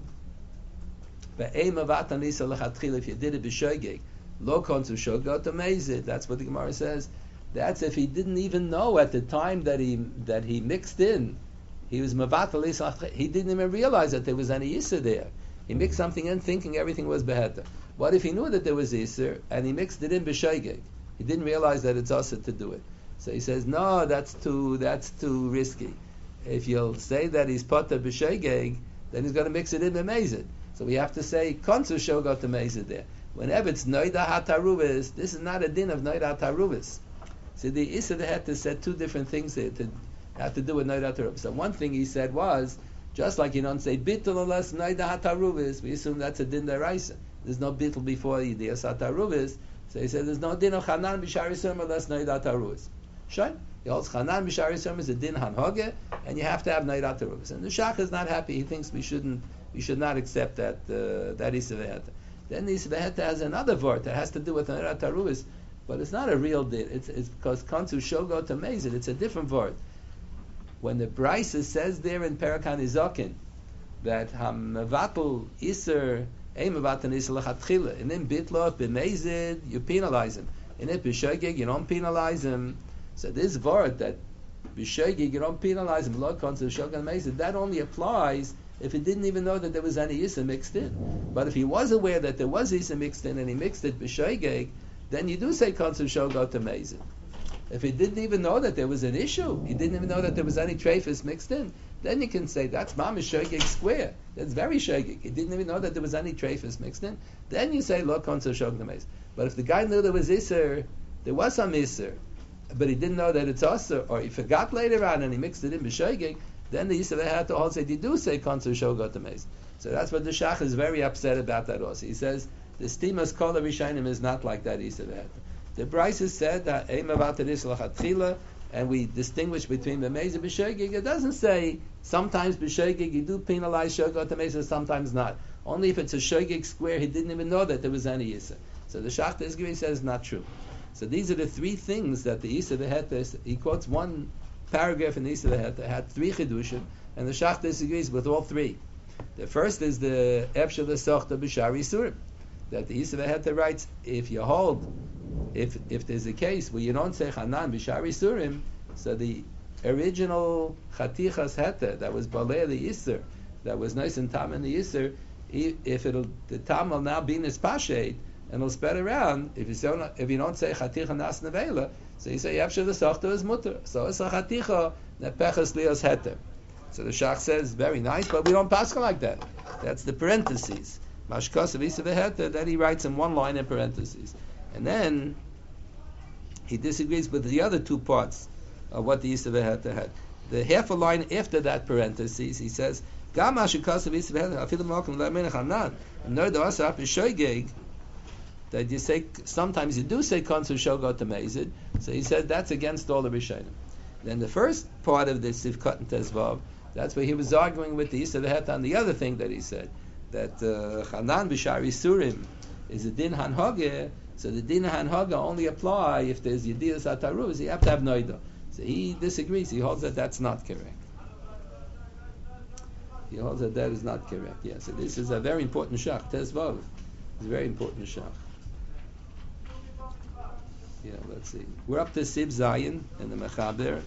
Be'em avat anisa lechatchila, if you did it b'shogeg, lo konsu shogot to mezid? That's what the Gemara says. That's if he didn't even know at the time that he that he mixed in. He was mavat Isa. He didn't even realize that there was any Isa there. He mixed something in, thinking everything was beheta. What if he knew that there was Isa and he mixed it in b'shogeg? He didn't realize that it's also to do it. So he says, no, that's too that's too risky. If you'll say that he's potter b'shegeg, then he's going to mix it in b'mezid. So we have to say konsu shogot to mezid there. Whenever it's noida hataruvis, this is not a din of noida hataruvis. So the Issa had to say two different things there to have to do with noida hataruvis. So one thing he said was, just like you don't say bittul unless noida hataruvis, we assume that's a din deraisa. There's no bittul before the hataruvis. So he said there's no din of chanan b'shari surim unless noida hataruvis. Sure. He holds chanan b'shari surim is a din hanhoge, and you have to have noida hataruvis. And the shach is not happy. He thinks we shouldn't, we should not accept that uh, that Issa v'heta. Then the Issa v'heta has another word that has to do with noida hataruvis, but it's not a real din. It's it's because konsu shogot to mezid. It's a different word. When the Brisa says there in Perakan Izakin that hamavatul iser eimavatan iser lechatchila, and then bitlo b'mezid you penalize him, and if b'shogeg you don't penalize him. So this word that b'shogeg you don't penalize him, lo konsu shogot mezid, that only applies if he didn't even know that there was any isa mixed in. But if he was aware that there was isa mixed in and he mixed it b'shogeg, then you do say konsu shogot mezid. If he didn't even know that there was an issue, he didn't even know that there was any treifus mixed in, then you can say that's mamish shogeg square. That's very shogeg. He didn't even know that there was any treifus mixed in. Then you say lo konsu shogot mezid. But if the guy knew there was iser, there was some iser, but he didn't know that it's aser, or he forgot later on and he mixed it in b'shogeg, then the Yisrael had to also say, you do say konsu shogot mezid. So that's what the Shach is very upset about that also. He says the stimas kol rishonim is not like that Yisrael. The Brisa said that aim about it is lachatchila, and we distinguish between the mezid b'shogeg. It doesn't say sometimes b'shogeg you do penalize shogot mezid, sometimes not. Only if it's a shogeg square, he didn't even know that there was any Yisrael. So the Shach Tezgiri says not true. So these are the three things that the Yisrael had. He quotes one paragraph in the Yisrael had, had three chidushim, and the Shach disagrees with all three. The first is the Efshel Sochta B'Shari Surim, that the Yisrael had writes, if you hold, if if there's a case where you don't say Chanan B'Shari Surim, so the original Chatichas Heta that was Balei the Yisr, that was nice and tam in the Yisr, if it'll the tam will now be Nispashed and it'll spread around. If you say if you don't say Chaticha Nas Nevela, so you say Efshel Sochta is Mutter. So it's a Chaticha Nepechas Lios Heter. So the Shach says, very nice, but we don't pass like that. That's the parentheses. Mashkas of Isa Veheta, that he writes in one line in parentheses. And then he disagrees with the other two parts of what the Yisrael had to had. The half a line after that parenthesis, he says, "Gam hashikasav Yisrael afilu malkum le'menach hanan." Nor the asap is shoygeg. That you say sometimes you do say konsu shogot to mezid. So he said that's against all the rishonim. Then the first part of the Sivkot and Tezvav, that's where he was arguing with the Yisrael Het on the other thing that he said, that Hanan b'shar Yisurim is a din hanhage. So the din hanhage only apply if there's yediyas ataruz. You have to have noida. So he disagrees. He holds that that's not correct. He holds that that is not correct. Yeah. So this is a very important shach. Tezvav is a very important shach. Yeah, let's see. We're up to Sib Zayin in the Mechaber.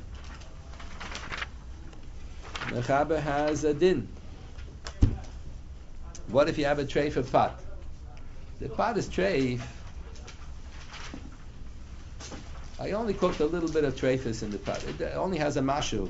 Mechaber has a din. What if you have a treif pot? The pot is treif. I only cooked a little bit of treifus in the pot. It only has a mashu.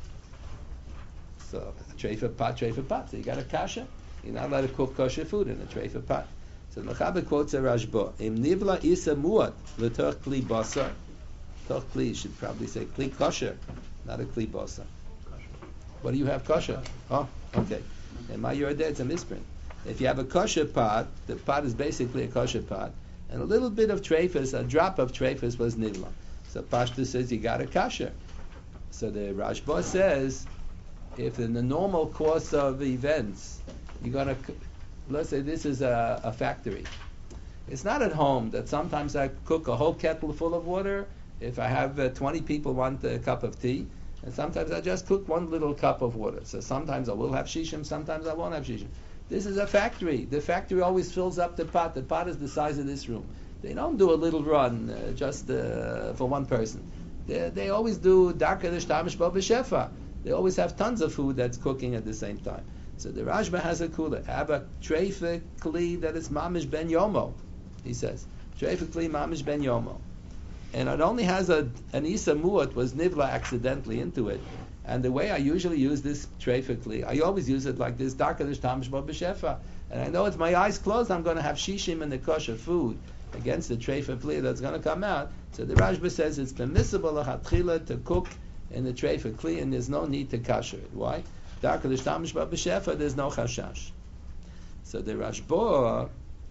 So a treif pot, treif pot. So you got a kasha. You're not allowed to cook kosher food in a treif pot. So the Mechaber quotes a Rashba. Im nivla isa muat l'toch kli basar. Toch kli, you should probably say kli kosher, not a kli basar. What do you have kosher? Oh, okay. And my yard it's a misprint. If you have a kosher pot, the pot is basically a kosher pot, and a little bit of treifus, a drop of treifus was nivla. So Pashtu says you got a kosher. So the Rashba says, if in the normal course of events, you're going to... Let's say this is a, a factory. It's not at home that sometimes I cook a whole kettle full of water if I have uh, twenty people want a cup of tea, and sometimes I just cook one little cup of water. So sometimes I will have shishim, sometimes I won't have shishim. This is a factory. The factory always fills up the pot. The pot is the size of this room. They don't do a little run uh, just uh, for one person. They, they always do darka d'shtamish bo b'shefa. They always have tons of food that's cooking at the same time. So the Rashba has a kula. Have a treifa kli that is mamish ben yomo, he says. Treifa kli mamish ben yomo. And it only has a, an isa muat was nivla accidentally into it. And the way I usually use this treifa kli, I always use it like this, darka d'shtamish bo b'shefa. And I know it's my eyes closed, I'm going to have shishim and the kosher food against the treifa kli that's going to come out. So the Rashba says it's permissible l'chatchila to cook in the treifa kli, and there's no need to kasher it. Why? Darka l'shtamish ba b'shefa, there's no chashash. So the Rashba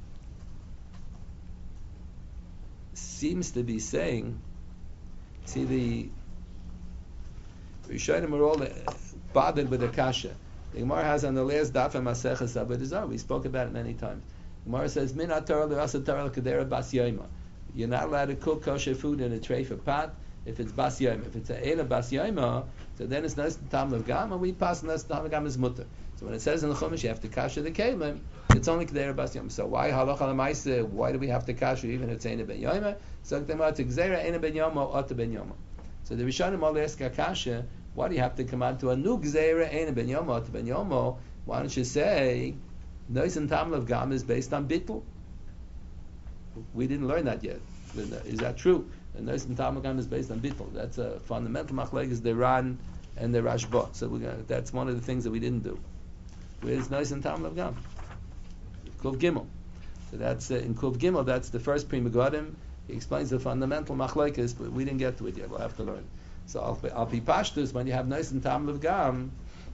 seems to be saying, see, the Rishonim are all bothered with the kasha. The Gemara has on the last daf of Maseches Avodah Zarah. We spoke about it many times. The Gemara says, "Min atar l'rasa tar l'kedera bas yoyma." You're not allowed to cook kosher food in a treifa pot if it's bas yoyma. If it's a ela bas yoyma, so then it's nice tam of gam, and we pass nice tam of gam is mutter. So when it says in the Chumash you have to kasher the kelim, it's only kedera bas yoyma. So why halacha l'maisa? Why do we have to kasher even if it's ena ben yoyma? So the Gemara to gzeira ena ben yoyma or ota ben yoyma. So the Rishonim all ask a kasha. Why do you have to come out to a new gzeira ena ben yoyma ota ben yoyma? Why don't you say nois and tam of gam is based on bittul? We didn't learn that yet. Is that true? And nois and tam of gam is based on bittul. That's a fundamental machlekes the Ran and the Rashba. So we're gonna, that's one of the things that we didn't do. Where's nois and tam of gam? Kuv Gimel. So that's uh, in Kuv Gimel. That's the first Pri Megadim. He explains the fundamental machlekes, but we didn't get to it yet. We'll have to learn. So I'll be, I'll be pashtus when you have nois and tam of gam.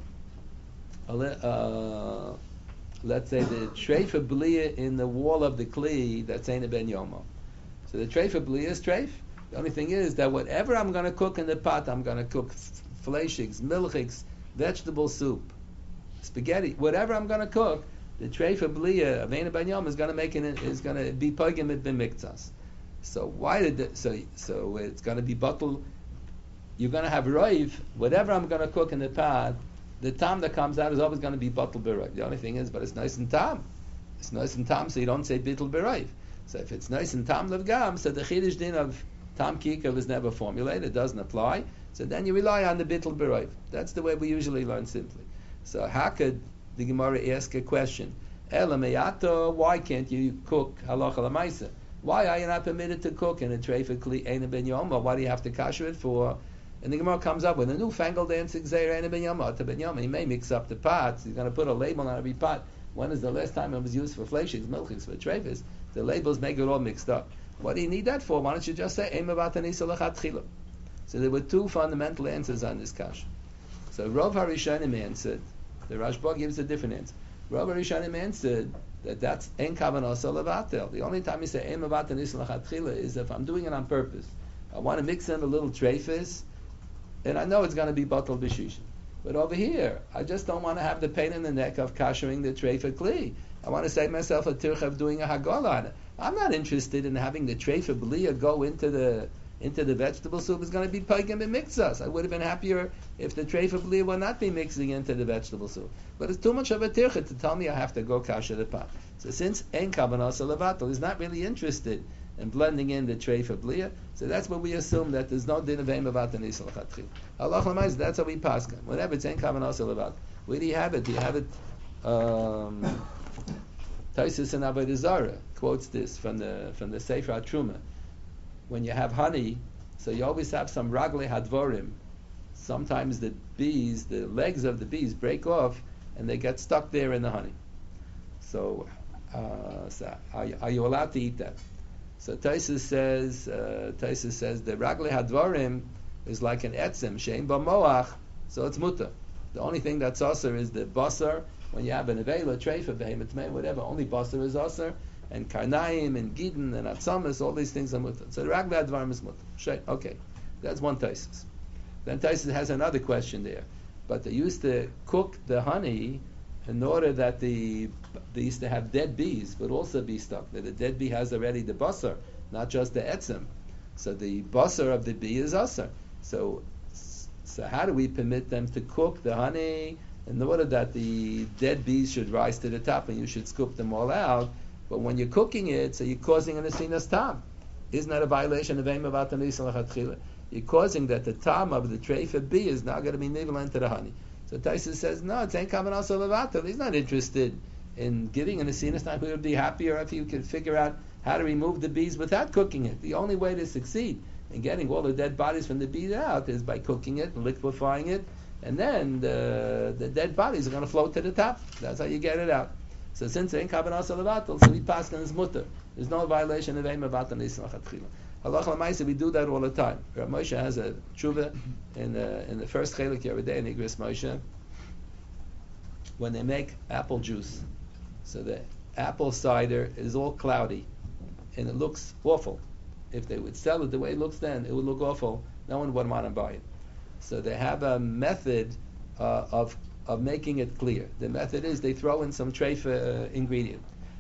Uh, let's say the treifa blia in the wall of the kli that's ena ben yomo. So the treifa blia is treif. The only thing is that whatever I'm going to cook in the pot, I'm going to cook fleishigs, milchigs, vegetable soup, spaghetti, whatever I'm going to cook. The treifa blia of ena ben yomo is going to make it is going to be pogim mit b'miktzas. So why did the, so so it's going to be bottle? You're going to have roiv. Whatever I'm going to cook in the pot, the tam that comes out is always going to be bottle b'roiv. The only thing is, but it's nice and tam. It's nice and tam, so you don't say bittul b'roiv. So if it's nice and tam levgam, so the chidush din of tam kikov is never formulated, it doesn't apply. So then you rely on the bittul b'roiv. That's the way we usually learn simply. So how could the Gemara ask a question? Ela meyato, why can't you cook halacha l'maisa? Why are you not permitted to cook in a treifa kli ena ben yoma? Why do you have to kasher it for? And the Gemara comes up with a newfangled answer, Gzeira ena ben yoma, ota ben yoma. He may mix up the pots. He's going to put a label on every pot. When is the last time it was used for fleishigs, milchigs, for treifas? The labels make it all mixed up. What do you need that for? Why don't you just say Eim Avat Anisa Lechatchila? So there were two fundamental answers on this kasha. So Rav HaRishonim answered. The Rashba gives a different answer. Rav HaRishonim answered that that's En Kavanah Levatel. The only time you say Eim Avat Anisa Lechatchila is if I'm doing it on purpose. I want to mix in a little treifis, and I know it's going to be batal b'shishin. But over here, I just don't want to have the pain in the neck of kashering the treifa kli. I want to save myself a tircha of doing a hagala on it. I'm not interested in having the treifa b'liya go into the into the vegetable soup. It's going to be pagim and mixas. I would have been happier if the treifa b'liya would not be mixing into the vegetable soup. But it's too much of a tircha to tell me I have to go kasher the pot. So since ein kavanah levatel is not really interested in blending in the treifa b'liya, so that's what we assume, that there's no din of Eim Avat Anisa Lechatchila. Allah L'mayz, that's how we pass. Whenever it's ein kavanah levatel, where do you have it? Do you have it? Um, Taisus and Avodah Zarah quotes this from the from the Sefer HaTruma. When you have honey, so you always have some ragle hadvorim. Sometimes the bees, the legs of the bees break off, and they get stuck there in the honey. So, uh, so are, are you allowed to eat that? So Taisus says, uh, Taisus says the ragle hadvorim is like an etzem shein b'moach, so it's mutter. The only thing that's aser is the basar. When you have an avela, treifa, behemoth, whatever, only basar is aser, and karnaim, and gidon, and atzamas, all these things are mutter. So the ragle hadvorim is mutter. Shei, okay, that's one Taisus. Then Taisus has another question there. But they used to cook the honey in order that the they used to have dead bees would also be stuck. That the dead bee has already the basar, not just the etzem. So the basar of the bee is asar. So so how do we permit them to cook the honey in order that the dead bees should rise to the top and you should scoop them all out? But when you're cooking it, so you're causing an asinas tam. Isn't that a violation of Eim Avat Anisa Lechatchila? You're causing that the tam of the treifa bee is now going to be nivel into the honey. So Taisus says, no, it's ain't kavanah levatel. He's not interested in giving an asinas time. He would be happier if you could figure out how to remove the bees without cooking it. The only way to succeed in getting all the dead bodies from the bees out is by cooking it and liquefying it, and then the, the dead bodies are going to float to the top. That's how you get it out. So since it ain't kavanah levatel, so we pass on his mutter. There's no violation of Eim Avat Anisa Lechatchila. Halacha l'maisa, we do that all the time. Rav Moshe has a tshuva in the in the first chelik Yeridei in Igros Moshe when they make apple juice. So the apple cider is all cloudy and it looks awful. If they would sell it the way it looks then, it would look awful. No one would want to buy it. So they have a method uh, of of making it clear. The method is they throw in some treifa uh, ingredient.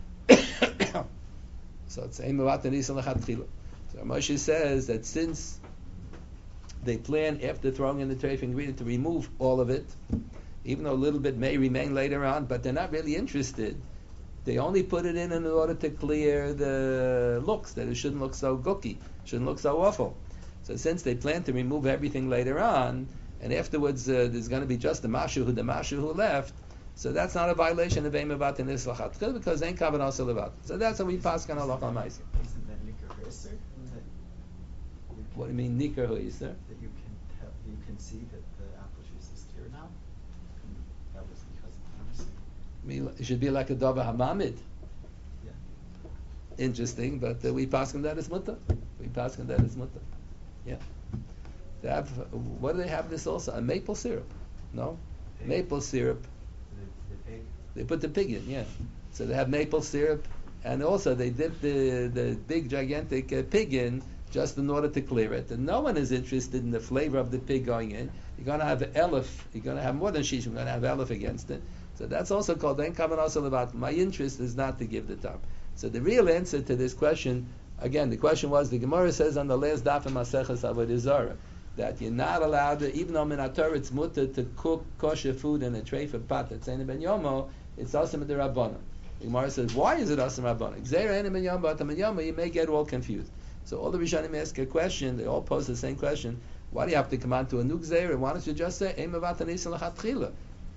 So it's Eim Avat Anisa Lechatchila. So Moshe says that since they plan after throwing in the treifa ingredient to remove all of it, even though a little bit may remain later on, but they're not really interested. They only put it in in order to clear the looks, that it shouldn't look so gooky, shouldn't look so awful. So since they plan to remove everything later on, and afterwards uh, there's going to be just the mashu, the mashu who left, so that's not a violation of Eim Avat Anisa Lechatchila because ain't kavanah levatel. So that's how we pass on halacha l'maisa. Isn't that nikar ha'isr? What do you mean nikar ha'isr? That you can tell, you can see that the apple juice is clear now. And that was because of the I mean, it should be like a dava hamamid. Yeah. Interesting, but uh, we pass on that as mutter. We pass on that as mutter. Yeah. They have, what do they have this also? A maple syrup? No? Pig. Maple syrup. The, the pig. They put the pig in, yeah. So they have maple syrup, and also they dip the, the big gigantic uh, pig in just in order to clear it. And no one is interested in the flavor of the pig going in. You're going to have elef. You're going to have more than shish. You're going to have elef against it. So that's also called Ein Kavanah Levatel. My interest is not to give the time. So the real answer to this question, again, the question was, the Gemara says on the last daf in Maseches Avodah Zarah, that you're not allowed to, even though in Torah it's mutter to cook kosher food in a treifa pot, that's Ein Ben Yomo, it's Asam D'Rabbanan. The Gemara says, why is it Asam Rabbanan? Gzeira Ein Ben Yomo, but Ben Yomo, you may get all confused. So all the Rishonim ask a question, they all pose the same question. Why do you have to come on to a new Gzeira? Why don't you just say, Eim Avat Anisa Lechatchila?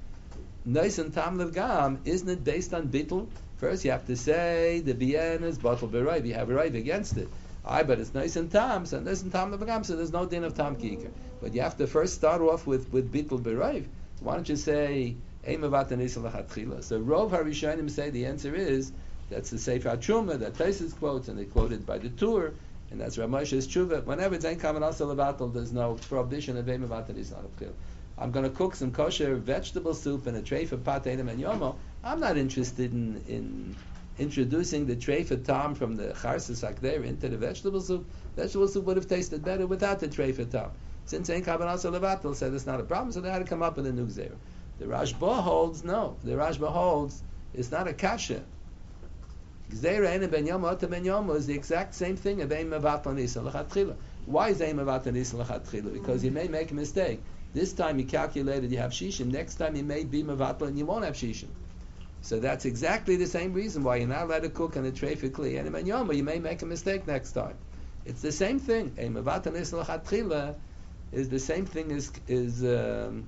Nois and Tam Lev Gam, isn't it based on bittul? First you have to say, the Bien is Batal B'Raiv, you have a Raiv against it. Aye, but it's nice and tam, so nice and tam lebagam, so there's no din of tam kikar. But you have to first start off with with bittul berayv. Why don't you say Eim Avat Anisa Lechatchila? So Rov HaRishonim say the answer is That's the Sefer Truma that Taisus quotes, and they quoted by the Tur, and that's Rav Moshe's Tshuva. Whenever it's Ein Kavan Asa Levatel, there's no prohibition of Ein Mevatel Isla Chatchila. I'm going to cook some kosher vegetable soup in a tray for Pat Edom and Yomo. I'm not interested in, in introducing the tray for Tom from the Charsis Akder into the vegetable soup. Vegetable soup would have tasted better without the tray for Tom. Since Ein Kavan Asa Levatel said it's not a problem, so they had to come up with a new Gzeira. The Rashba holds, no. The Rashba holds, it's not a kasha. Gzeira Ein Ben Yomo Ota Ben Yomo is the exact same thing of Ein Mevatel Nisa L'Chatchila. Why is Ein Mevatel Nisa L'Chatchila? Because you may make a mistake. This time you calculated you have shishim. Next time you may be mevatel and you won't have shishim. So that's exactly the same reason why you're not allowed to cook on a tray for kli. And in Yoma you may make a mistake next time. It's the same thing. A mevatel nisla chatchila is the same thing as is. Um,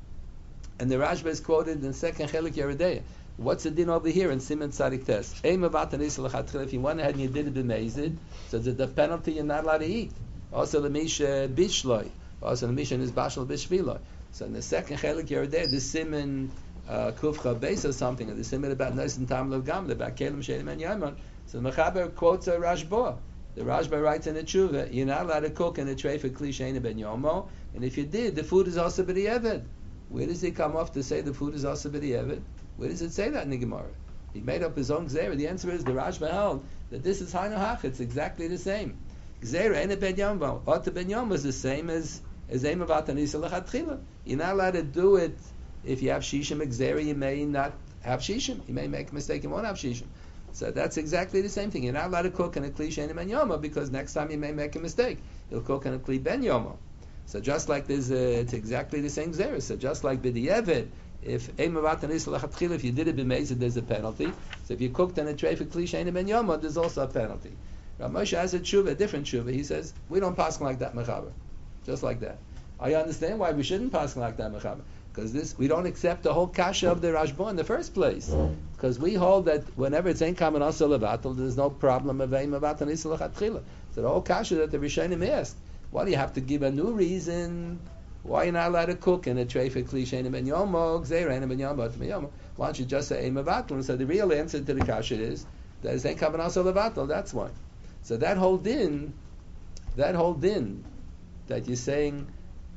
and the Rashba is quoted in the second chelik Yeredeya. What's the din over here in Siman Tzadik Tes? A mevatel nisla chatchila. If you went ahead and you did it b'meizid, so the, the penalty you're not allowed to eat. Also the misha bishloi. Also the mission is bashal b'shvila. So in the second chelik Yeredeya, the Siman uh, kufcha base or something, or the Siman about Nes and Tam Lev Gamle, about Kelim Shedim and Yaimon. So the Mechaber quotes a Rashba. The Rashba writes in the Tshuva, you're not allowed to cook in a tray for Kli Sheina Ben Yomo, and if you did, the food is also b'di'evid. Where does he come off to say the food is also b'di'evid? Where does it say that in the Gemara? He made up his own Gzeira. The answer is the Rashba held that this is Hainu Hach. It's exactly the same. Gzeira Ein Ben Yomo. Ota Ben Yomo is the same as as Ein Mevatel Nisa L'Chatchila. You're not allowed to do it if you have shishim Gzeira. You may not have shishim. You may make a mistake and won't have shishim. So that's exactly the same thing. You're not allowed to cook in a kli she'ein ben yomo because next time you may make a mistake. You'll cook in a kli ben yomo. So just like there's a, it's exactly the same zera. So just like b'di'evid, if Ein Mevatel Nisa L'Chatchila, if you did it b'meizid, there's a penalty. So if you cooked in a tray for kli she'ein ben yomo, there's also a penalty. Rav Moshe has a tshuva, a different tshuva. He says we don't pass like that mechaber. Just like that. I understand why we shouldn't pass like that, Mechaber. Because this, we don't accept the whole kasha of the Rashba in the first place. Because we hold that whenever it's Ein Kavan Asa Levatel, there's no problem of Ein Mevatel Nisa L'Chatchila. So the whole kasha that the Rishonim asked, why do you have to give a new reason why you're not allowed to cook in a tray for Kli She'ein ben Yomo, Gzeira Ein ben Yomo, Ota ben Yomo? Why don't you just say Ein Mevatel? And so the real answer to the kasha is that it's Ein Kavan Asa Levatel. That's why. So that whole din, that whole din that you're saying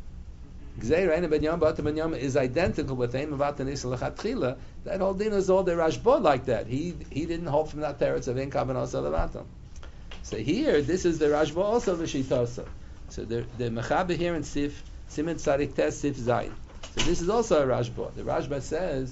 Gzeira Ein ben Yomo Ota ben Yomo is identical with Ein Mevatel Nisa L'Chatchila, that whole din is all the Rashba like that. He he didn't hold from that teretz of Ein Kavan Asa Levatel. So here, this is the Rashba also v'shitasa. So the the Mechaber here in Sif Siman Tzadik Tes Sif Zayin. So this is also a Rashba. The Rashba says,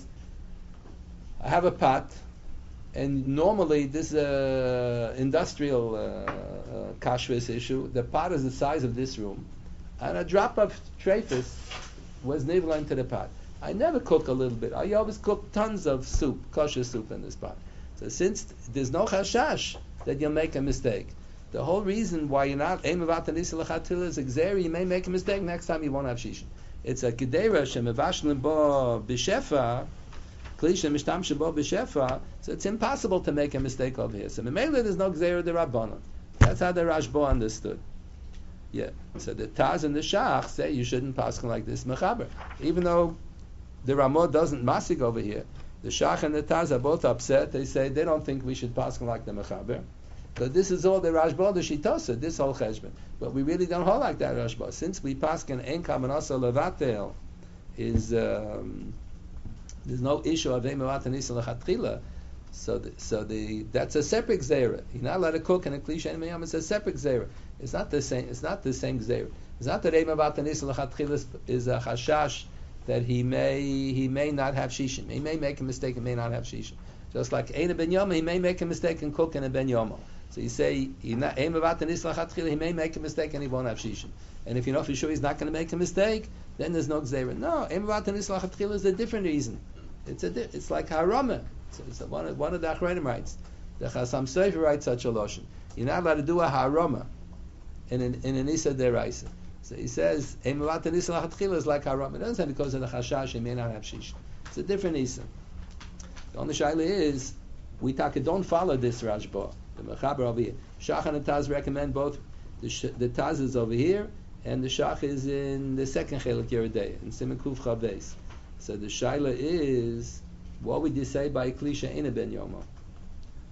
I have a pot, and normally this is a industrial uh, uh, kashrus issue. The pot is the size of this room, and a drop of treifus was nivla into the pot. I never cook a little bit. I always cook tons of soup, kosher soup in this pot. So since there's no chashash that you'll make a mistake, the whole reason why you're not Ein Mevatel Nisa L'Chatchila is a gzeira. You may make a mistake next time. You won't have shishim. It's a gedera shemevashlim bo b'shefa. So it's impossible to make a mistake over here. So Memele there's no Gzeira de Rabbanon. That's how the Rashba understood. Yeah. So the Taz and the Shach say you shouldn't pass like this Mechaber. Even though the Ramah doesn't masig over here, the Shach and the Taz are both upset. They say they don't think we should pass like the Mechaber. But this is all the Rashba, the Shitosa, this whole cheshbon. But we really don't hold like that Rashba. Since we pass in Ein Kavan Asa Levatel is... Um, There's no issue of Ein Mevatel Nisa L'Chatchila, so the, so the that's a separate gzeira. You're not allowed to cook in a Kli She'ein ben Yomo. It's a separate gzeira. It's not the same. It's not the same gzeira. It's not that Ein Mevatel Nisa L'Chatchila is a chashash that he may he may not have shishim. He may make a mistake and may not have shishim. Just like Ein ben Yomo, he may make a mistake and cook in a ben Yomo. So you say Ein Mevatel Nisa L'Chatchila, he may make a mistake and he won't have shishim. And if you know for sure he's not going to make a mistake, then there's no gzeira. No, Ein Mevatel Nisa L'Chatchila is a different reason. It's a it's like harama. So it's a, one of one of the achronim writes. The Chasam Sofer writes such a loshon. You're not allowed to do a harama in an in an isa deraisa. So he says Ein Mevatel Nisa L'Chatchila is like harama. It doesn't say because of the chashash he may not have shish. It's a different isa. The only shaila is we taka don't follow this Rashba. The Mechaber over here. Shach and the Taz recommend both. The sh- the Taz is over here and the Shach is in the second chelik Yeredeya in Siman Kuf Chabeis. So the shaila is, what would you say by Kli She'ein ben Yomo?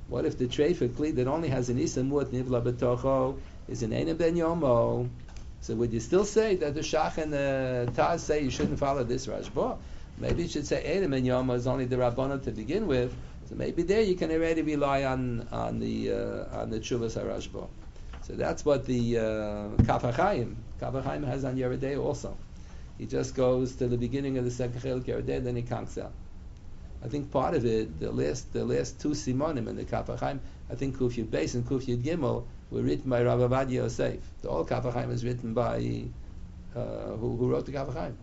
What if the treifa kli that only has an isamut nivla betocho is an ena ben yomo? So would you still say that the shach and the taz say you shouldn't follow this Rashba? Maybe you should say ena ben yomo is only the rabbanon to begin with. So maybe there you can already rely on on the uh, on the Tshuvas HaRashba. So that's what the uh, Kaf HaChaim Kaf HaChaim has on Yeridei also. He just goes to the beginning of the second Chelik Yeridei, then he conks out. I think part of it, the last the last two simonim in the Kaf HaChaim, I think Kuf Yud Beis and Kuf Yud Gimel were written by Rav Avadia Yosef. The whole Kaf HaChaim is written by uh, who, who wrote the Kaf HaChaim?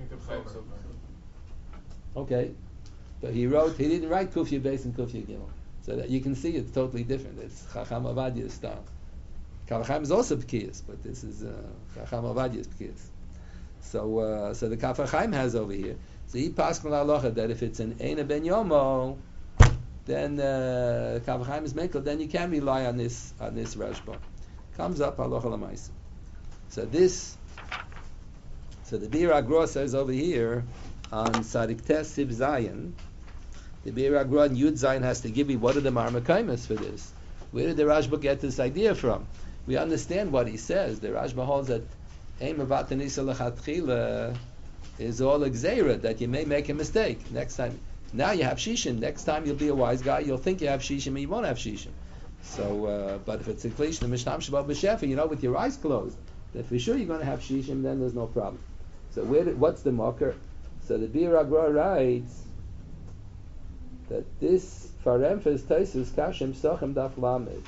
Okay. But he wrote, he didn't write Kuf Yud Beis and Kuf Yud Gimel. So that you can see it's totally different. It's Chacham Avadia's style. Kaf HaChaim is also Pekiyas, but this is uh, Chacham Avadia's Pekiyas. So, uh, so the Kaf HaChaim has over here. So he passed on halacha that if it's an Eina Ben Yomo, then uh, Kaf HaChaim is Mekel, then you can rely on this on this Rashba. Comes up halacha l'maisa. So this, so the Bir Agro says over here on Sadik Tes Sib Zayin, the Bir Agro and Yud Zayin has to give me what are the Marmakaimas for this. Where did the Rashba get this idea from? We understand what he says. The Rashba holds that Eim Avat Nisa L'Chatchila is all a gzeira, that you may make a mistake. Next time, now you have shishim. Next time you'll be a wise guy. You'll think you have shishim, and you won't have shishim. So, uh, but if it's a klish, the mishnam shabbat b'shefa, you know, with your eyes closed, that for sure you're going to have shishim. Then there's no problem. So, where? Did, what's the marker? So the Bir Agra writes that this faremfes taisus kashem sochem daf lamed.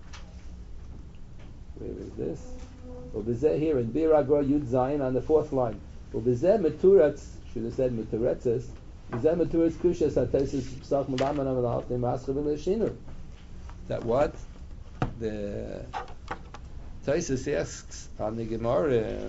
Where is this? Well, bizeh here in Bir Agra Yud Zayin on the fourth line. Well, bizeh meturetz should have said meturetzes. Bizeh meturetz kushas ataisus psach melaman amalach nemaschav l'shinu. That what the Taisus asks on the Gemara.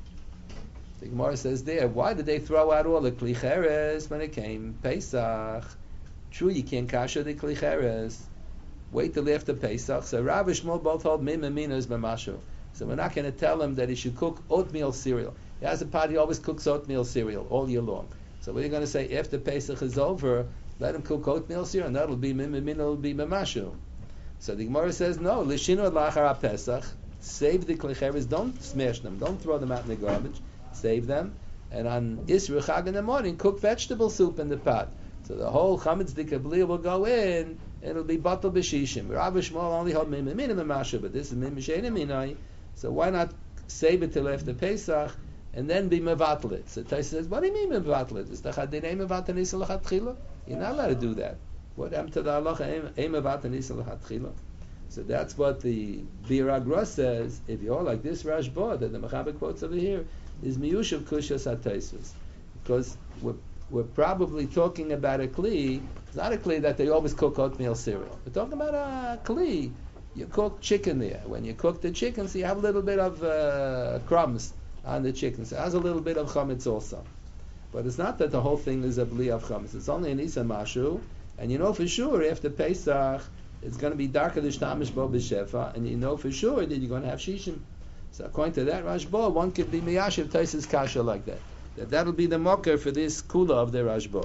The Gemara says there, why did they throw out all the klicheres when it came Pesach? True, you can't kasha the klicheres. Wait till after Pesach. So Rav and Shmuel both hold mim and minas b'mashu. So we're not going to tell him that he should cook oatmeal cereal. He has a pot, he always cooks oatmeal cereal all year long. So we're going to say after Pesach is over, let him cook oatmeal cereal, and that'll be mim and mina will be b'mashu. So the Gemara says no. Lishinu lachar Pesach. Save the klicheres. Don't smash them. Don't throw them out in the garbage. Save them, and on Isra Chag in the morning, cook vegetable soup in the pot. So the whole chametz dikabli will go in, and it'll be batal b'shishim. Rav Shmuel only hold mim minimum masha, but this is mim she'enim minai. So why not save it till after Pesach, and then be mevatel it? So Tais says, what do you mean mevatel it? Is the chadinei mevatel nisa l'chatchila? You're not allowed to do that. What happened to the halacha ein mevatel nisa l'chatchila? So that's what the Bir Agra says. If you're like this Rashba that the Mechaber quotes over here, is miyushav kushas hataisus, because we're, we're probably talking about a kli. It's not a kli that they always cook oatmeal cereal. We're talking about a kli. You cook chicken there. When you cook the chicken, so you have a little bit of uh, crumbs on the chicken. So it has a little bit of chametz also. But it's not that the whole thing is a bli of chametz. It's only an isa mashu, and you know for sure after Pesach it's going to be darker the shtamish bo b'shefa, and you know for sure that you're going to have shishim. So according to that Rashba, one could be miyashiv taisis kasha like that. That that'll be the mocker for this kula of the Rashba.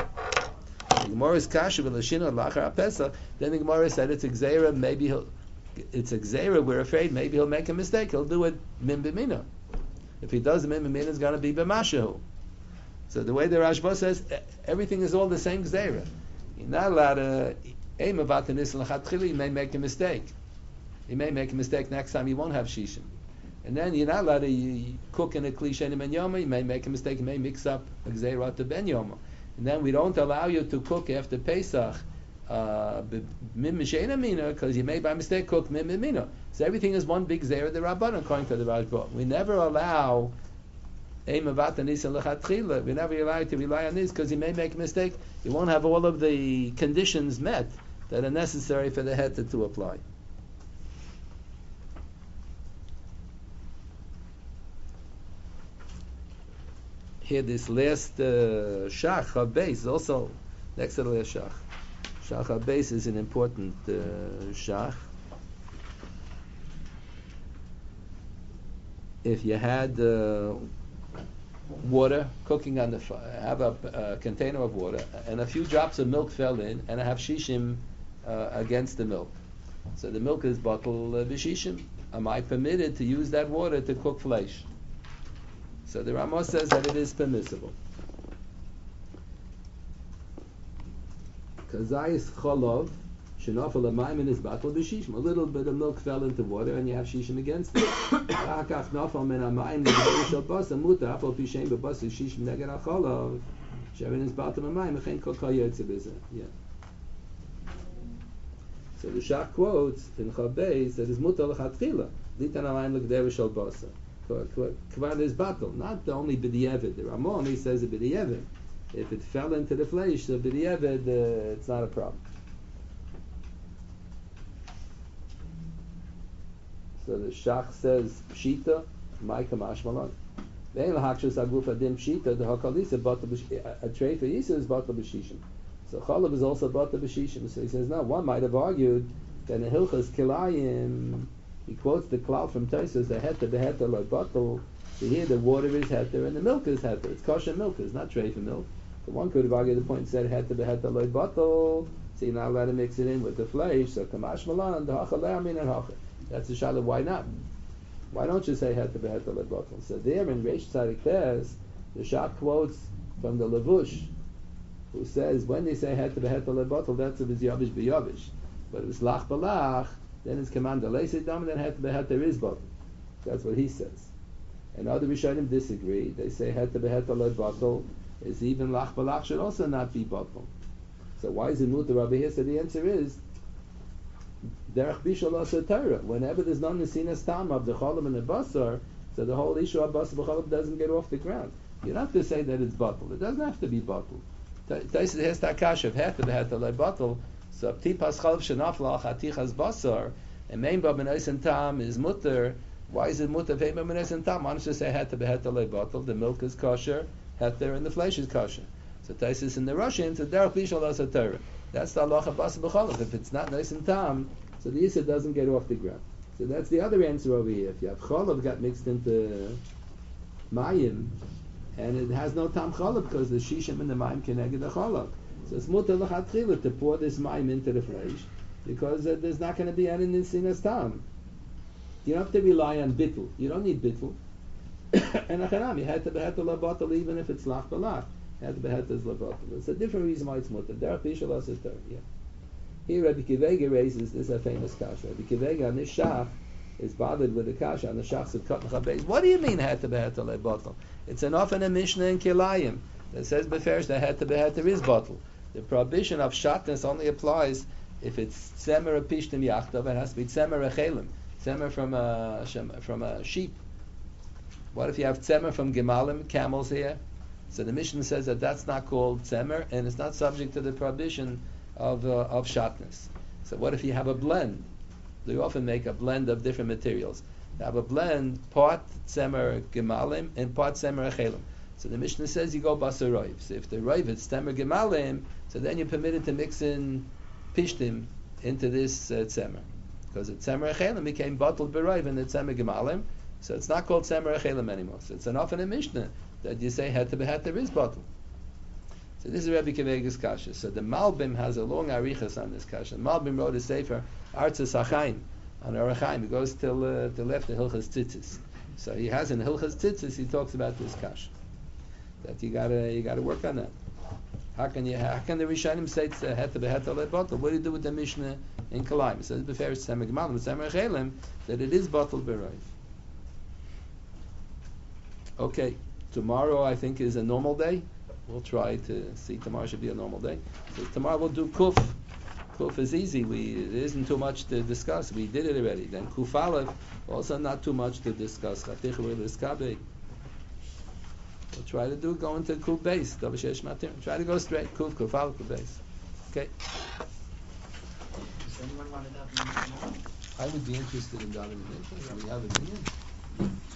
The Gemara is kasha v'lashinu lachar Pesach. Then the Gemara said it's a gzeira. Maybe he'll, it's a gzeira. We're afraid maybe he'll make a mistake. He'll do it mim b'mina. If he does mim b'mina, it's going to be b'mashahu. So the way the Rashba says, everything is all the same gzeira. You're not allowed to aim about the nisl l'chatchili. You may make a mistake. You may make a mistake next time. You won't have shishim. And then you're not allowed to you cook in a klishe ben yoma. You may make a mistake. You may mix up a gzeira to ben yoma. And then we don't allow you to cook after Pesach uh, mim mishena mina, because you may by mistake cook mim mina. So everything is one big gzeira the Rabbanan according to the Rashba. We never allow aim avat nisa lechatchila. We never allow you to rely on this because you may make a mistake. You won't have all of the conditions met that are necessary for the head to, to apply. Here, this last uh, shach habeis also next to the last shach. Shach habeis is an important uh, shach. If you had uh, water cooking on the fire, have a uh, container of water, and a few drops of milk fell in, and I have shishim uh, against the milk. So the milk is batal uh, b'shishim. Am I permitted to use that water to cook flesh? So the Ramah says that it is permissible. Kazayis cholov shenafal amayim is batal b'shishim. A little bit of milk fell into water, and you have shishim against it. Hakach nafal min amayim nishal basa muta afal pishem b'basa shishim neged acholov. Shavin is batal amayim echein kol kol yotze b'zeh. Yeah. So the Shach quotes in Chabez that is mutal lechatchila. Litan alayim l'geder shal basa. Kvad is batal, not only b'di'evid. The Ramon he says a b'di'evid. If it fell into the flesh, so b'di'evid, uh, it's not a problem. So the Shach says pshita, ma'ika mashmalon. Ve'en l'hakshus aguf adim pshita, the hakalisa batal a tray for Yisa is batal b'shishim. So chalav is also batal b'shishim. So he says no. One might have argued that in Hilchas Kilayim. He quotes the cloud from Tosfos, the heter, the heter, like bottle. So here the water is heter and the milk is heter. It's kosher milk, it's not treifa milk. So one could have argued the point and said heter, the heter, like bottle. So you're not allowed to mix it in with the flesh. So kamash malan, the hacha le'amin and hacha. That's the shalom. Why not? Why don't you say heter, the heter, like bottle? So there in Reish Tzadik Tes, the Shach quotes from the Levush, who says when they say heter, the heter, like bottle, that's if it's yavish b'yavish. But if it's lach b'lach, then it's commanded leisedam, and then het behet there is bottle. That's what he says. And other Rishonim disagree. They say het behet loy bottle is even lach balach should also not be bottle. So why is it mutar Rabbi here? So the answer is derech bishul also Torah. Whenever there's non nesinas tam of the cholim and the basar, so the whole issue of basar b'cholim doesn't get off the ground. You don't have to say that it's bottle. It doesn't have to be bottle. Taisa has takash of het behet loy bottle. So tipas chalv shenafla chatichas basar and main ba b'noisen tam is mutter. Why is it mutter? Vein ba b'noisen tam. Why don't you say heter beheter lebotl? The milk is kosher, heter, and the flesh is kosher. So Taisus in the Russian, so derech bishal asa Torah. That's the halacha basar b'cholov. If it's not noisen tam, so the yisur doesn't get off the ground. So that's the other answer over here. If you have cholov got mixed into mayim, and it has no tam cholov because the shishim and the mayim keneged the cholov. So it's mutar l'chatchila to pour this mayim into the flesh because uh, there's not going to be any nesinas tam. You don't have to rely on bittul. You don't need bittul. And achanam, you had to behet labatal even if it's lach balach. Had to behet is labatal. It's a different reason why it's mutar. Derech bishul as Torah. Yeah. Here Rabbi Kivega raises this is a famous kasha. Rabbi Kivega on this shach is bothered with the kasha on the shachs of kat mechabeis. What do you mean had to behet labatal? It's enough in a Mishnah in Kilayim that says beferish that had to behet is bottle. The prohibition of shatness only applies if it's tzemer pishtim yachtav. It has to be tzemer echelim, tzemer from a from a sheep. What if you have tzemer from gemalim, camels here? So the Mishnah says that that's not called tzemer, and it's not subject to the prohibition of uh, of shatness. So what if you have a blend? They often make a blend of different materials. You have a blend, part tzemer gemalim and part tzemer echelim. So the Mishnah says you go basar roiv. So if the roiv is tzemer gemalim, so then you're permitted to mix in pishtim into this uh, tzemer, because the tzemer echelim became bottled beroiv in the tzemer gemalim, so it's not called tzemer echelim anymore. So it's enough in a Mishnah that you say het to behet there is bottled. So this is Rabbi Kivega's kasha. So the Malbim has a long arichas on this kasha. Malbim wrote a sefer Artzas Achaim on Arachaim. He goes till uh, the left of Hilchas Tzitzis. So he has in Hilchas Tzitzis he talks about this kasha. That you gotta you gotta work on that. How can you? How can the Rishonim say it's het to behet le bottle? What do you do with the Mishnah in Kalayim? It says before it's tzemer gemalim, tzemer echelim, that it is bottled beroiv. Okay, tomorrow I think is a normal day. We'll try to see tomorrow should be a normal day. So tomorrow we'll do kuf. Kuf is easy. We it isn't too much to discuss. We did it already. Then kuf aleph also not too much to discuss. We'll try to do go into kuf base. Try to go straight. Kuf kuf aleph kuf base. Okay. Does anyone want to have a meeting tomorrow? I would be interested in that. We have a meeting.